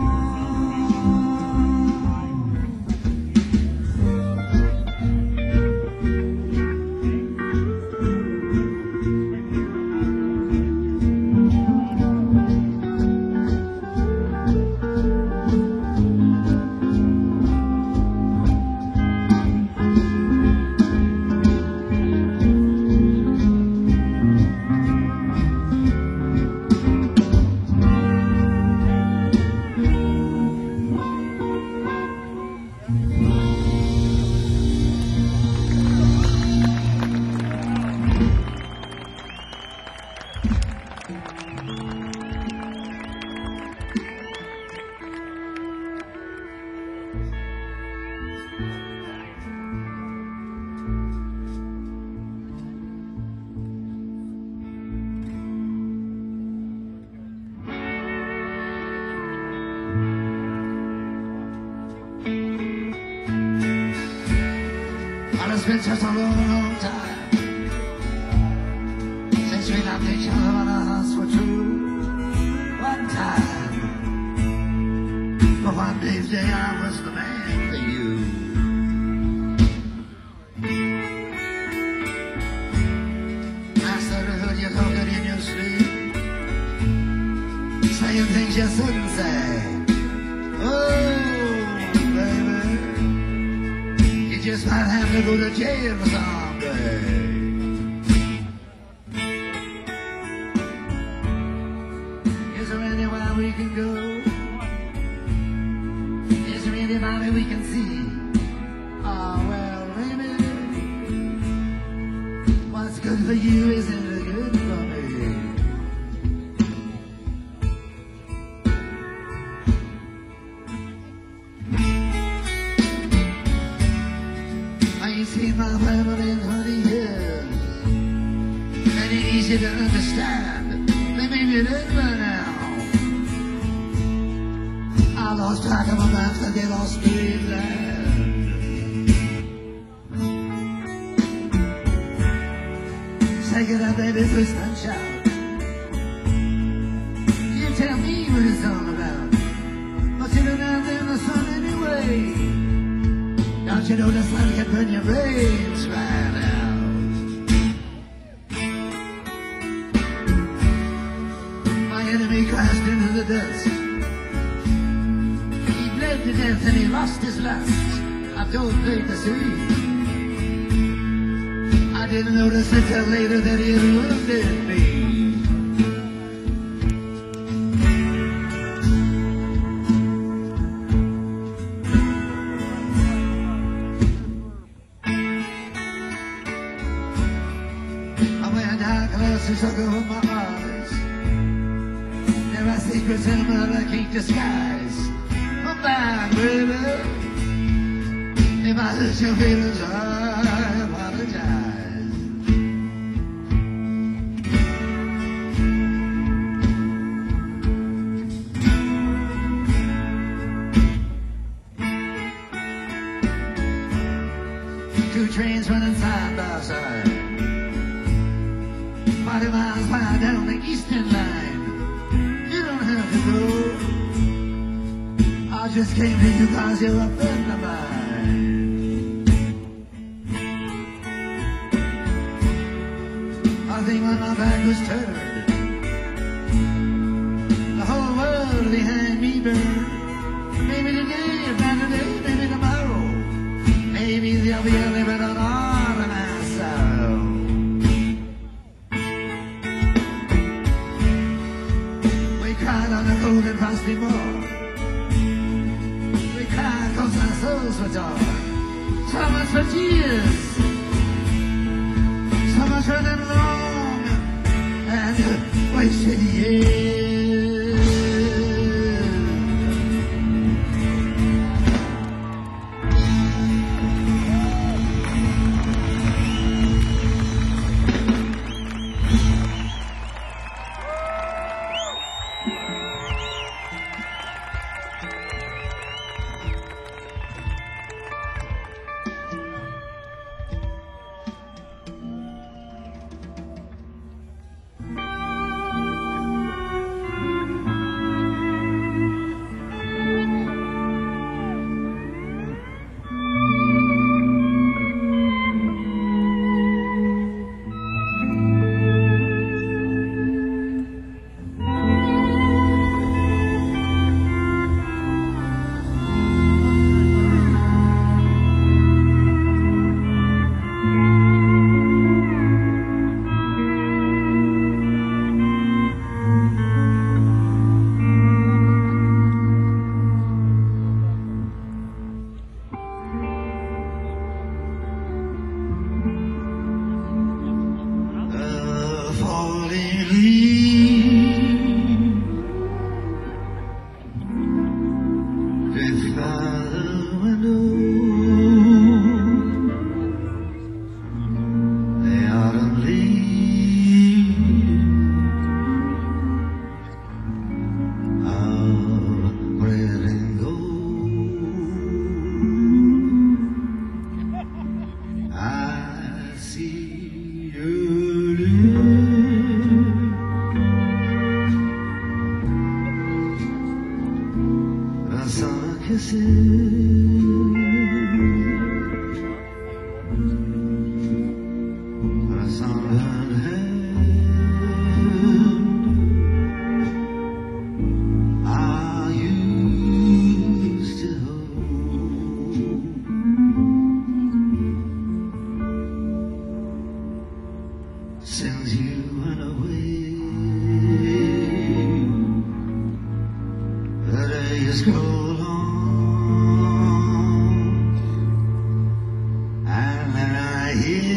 Well, it's been such a long time since we loved each other when our hearts were true. One time, for one brief day, I was the man for you. I started heard you talking in your sleep, saying things you shouldn't say. Oh, baby, you just might have to go to jail someday. Is there anywhere we can go? Is there anybody we can see? Oh, well, baby, what's good for you isn't good for me. I ain't seen my family in 20 years. It ain't easy to understand. They made me live by now. I lost track of them after they lost Dreamland. Say it up, baby, twist and shout. You tell me what it's all about. But you don't have in the sun anyway. Don't you know the sun can burn your brains right out? My enemy crashed into the dust. He bled to death and he lost his lust. I don't think to see. I didn't notice until later that he had wounded me. Glasses over my eyes. There are secrets in them that I can't disguise. I'm bad, baby. If I hurt your feelings, I apologize. Two trains running side by side. 40 miles high down the eastern line. You don't have to go. I just came to you cause you're a friend of mine. I think when my back was turned, the whole world behind me burned. Maybe today, if not today, maybe tomorrow. Maybe there'll be a limit on all of my sorrow. We cried on the golden frosty moor. We cried cause our souls were torn. So much for tears, so much for them long and wasted years. Since you went away, the days go long, and then I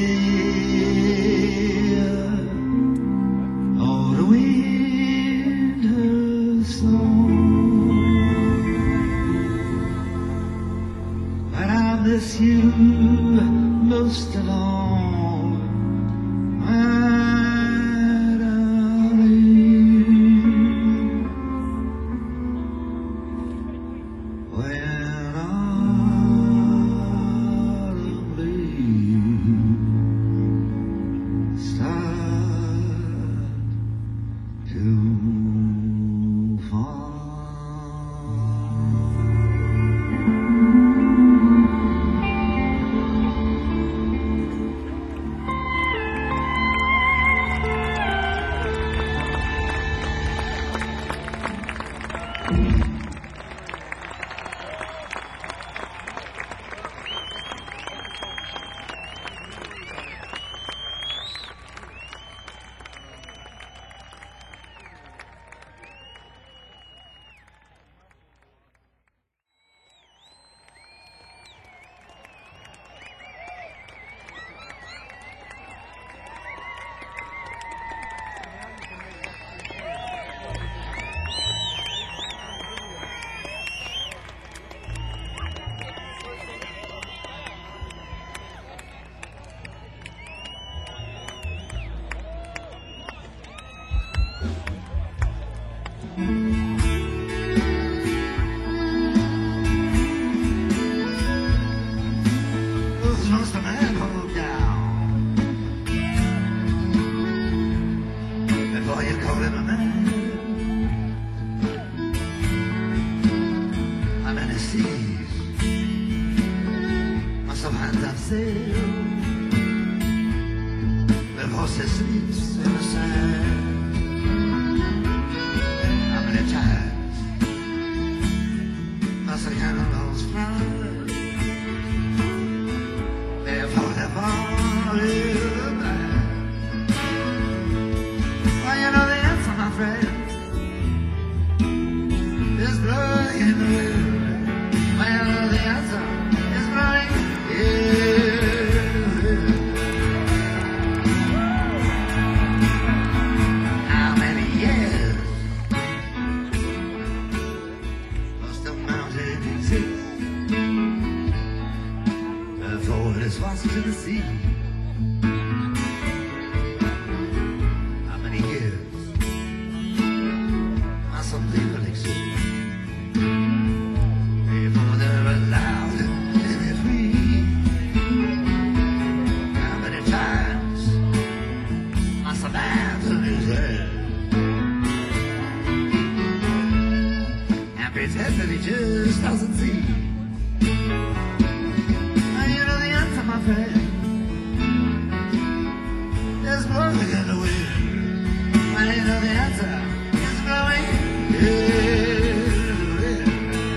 hear all the winter song, and I miss you most of all. she sleeps in the sand. How many times must the cannibals fly before they fall in the blind? Well, you know the answer, my friend, is blowing in the wind. Well, the answer is blowing in the wind. How many years must a mountain exist before it is lost to the sea? How many years must some people exist before they're allowed to be free? How many times must a man turn his head and pretend that he just doesn't see? Now you know the answer, my friend, is blowing in the wind. Now you know the answer is blowing in the wind.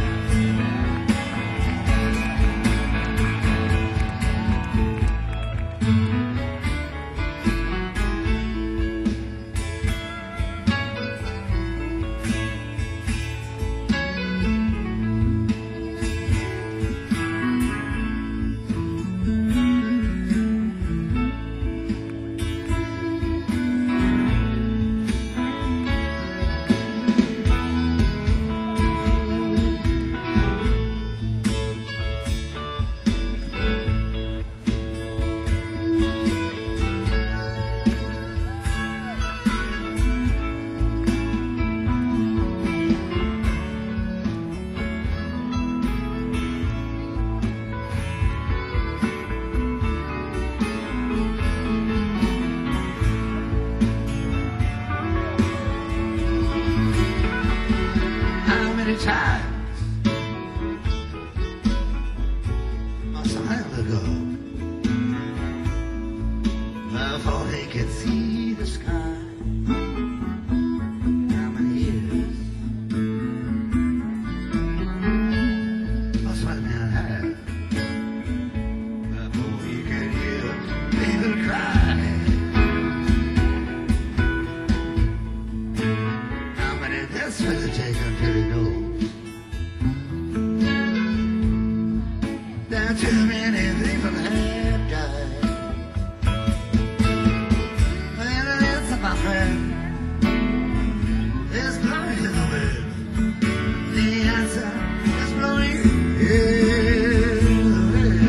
How many times must a man go before they can see the sky? How many years must one man have before he can hear people cry? How many deaths will it take until he knows that too many people have died? Well, the answer, my friend, is blowing in the wind. The answer is blowing in the wind.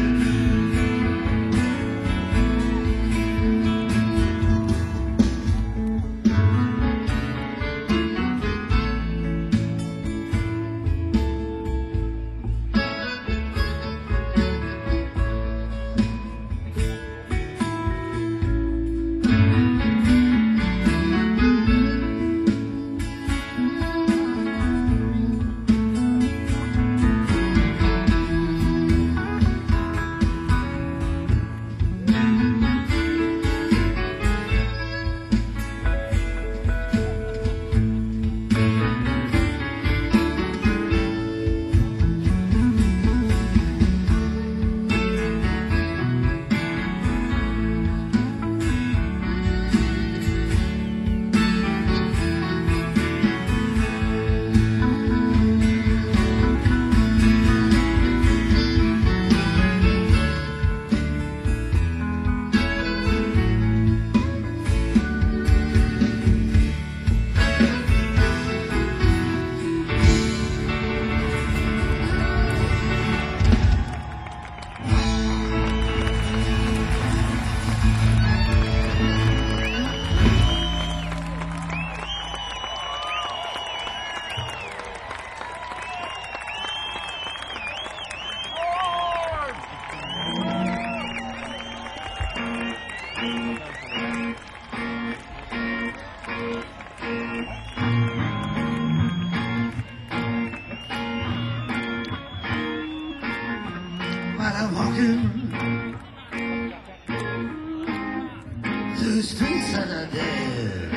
while I'm walking the streets of the dead.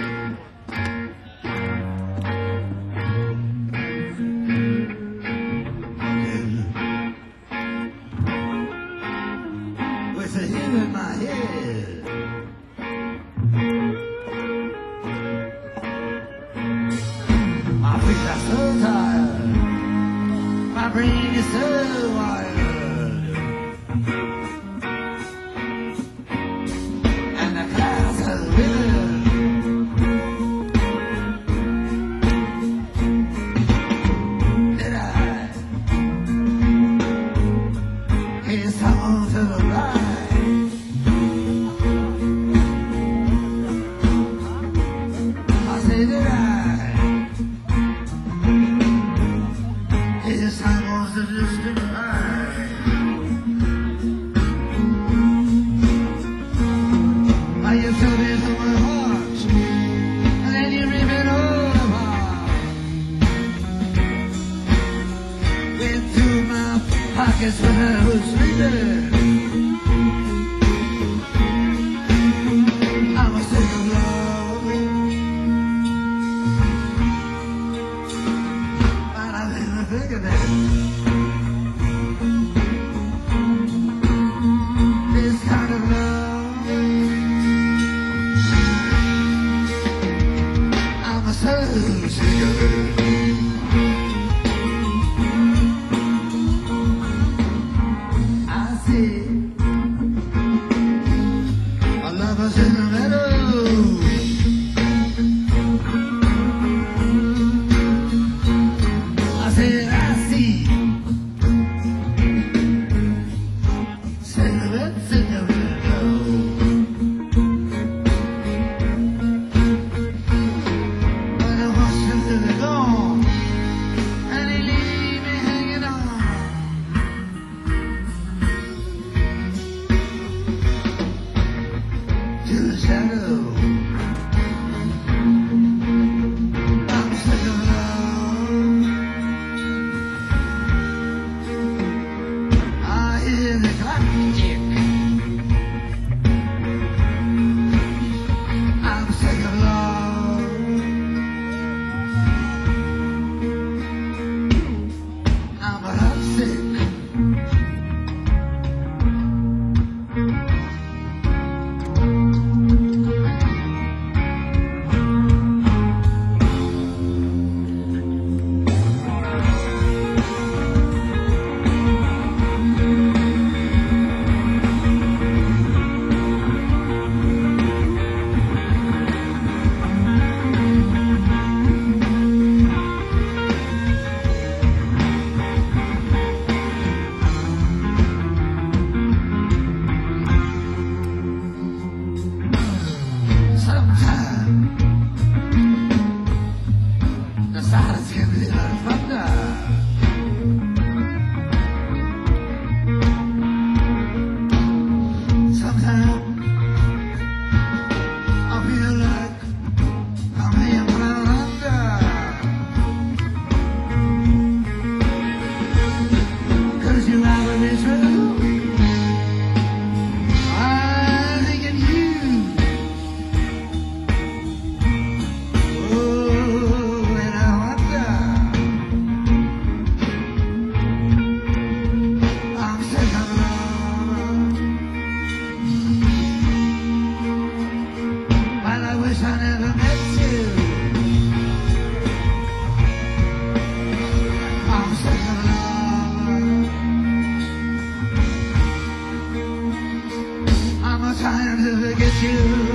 With a hymn in my head. My feet are so tired. My brain is so wired. And the clouds are riven. Did I hear someone to the right? I say, did I hear someone to the distant right? Why you told me to my heart, and then you rip it all apart. Went through my pockets when I was sleeping. I was sick of love, but I didn't think of it. This kind of love, I'm so sick of it. I see a lover's in the meadow. I said, I see cigarettes in the window. But I watched him till they're gone, and he leave me hanging on to the shadow. I'm sick of love. I hear the clock tick. I'm sick of love. I'm heartsick. Sometimes the silence can be like thunder. Sometimes I feel like I'm being blown under. 'Cause you rather be true. I'm thinking you. Oh, and I wonder. I'm sick of love, but I wish I never met you. I'm sick of love. I'm trying to forget you.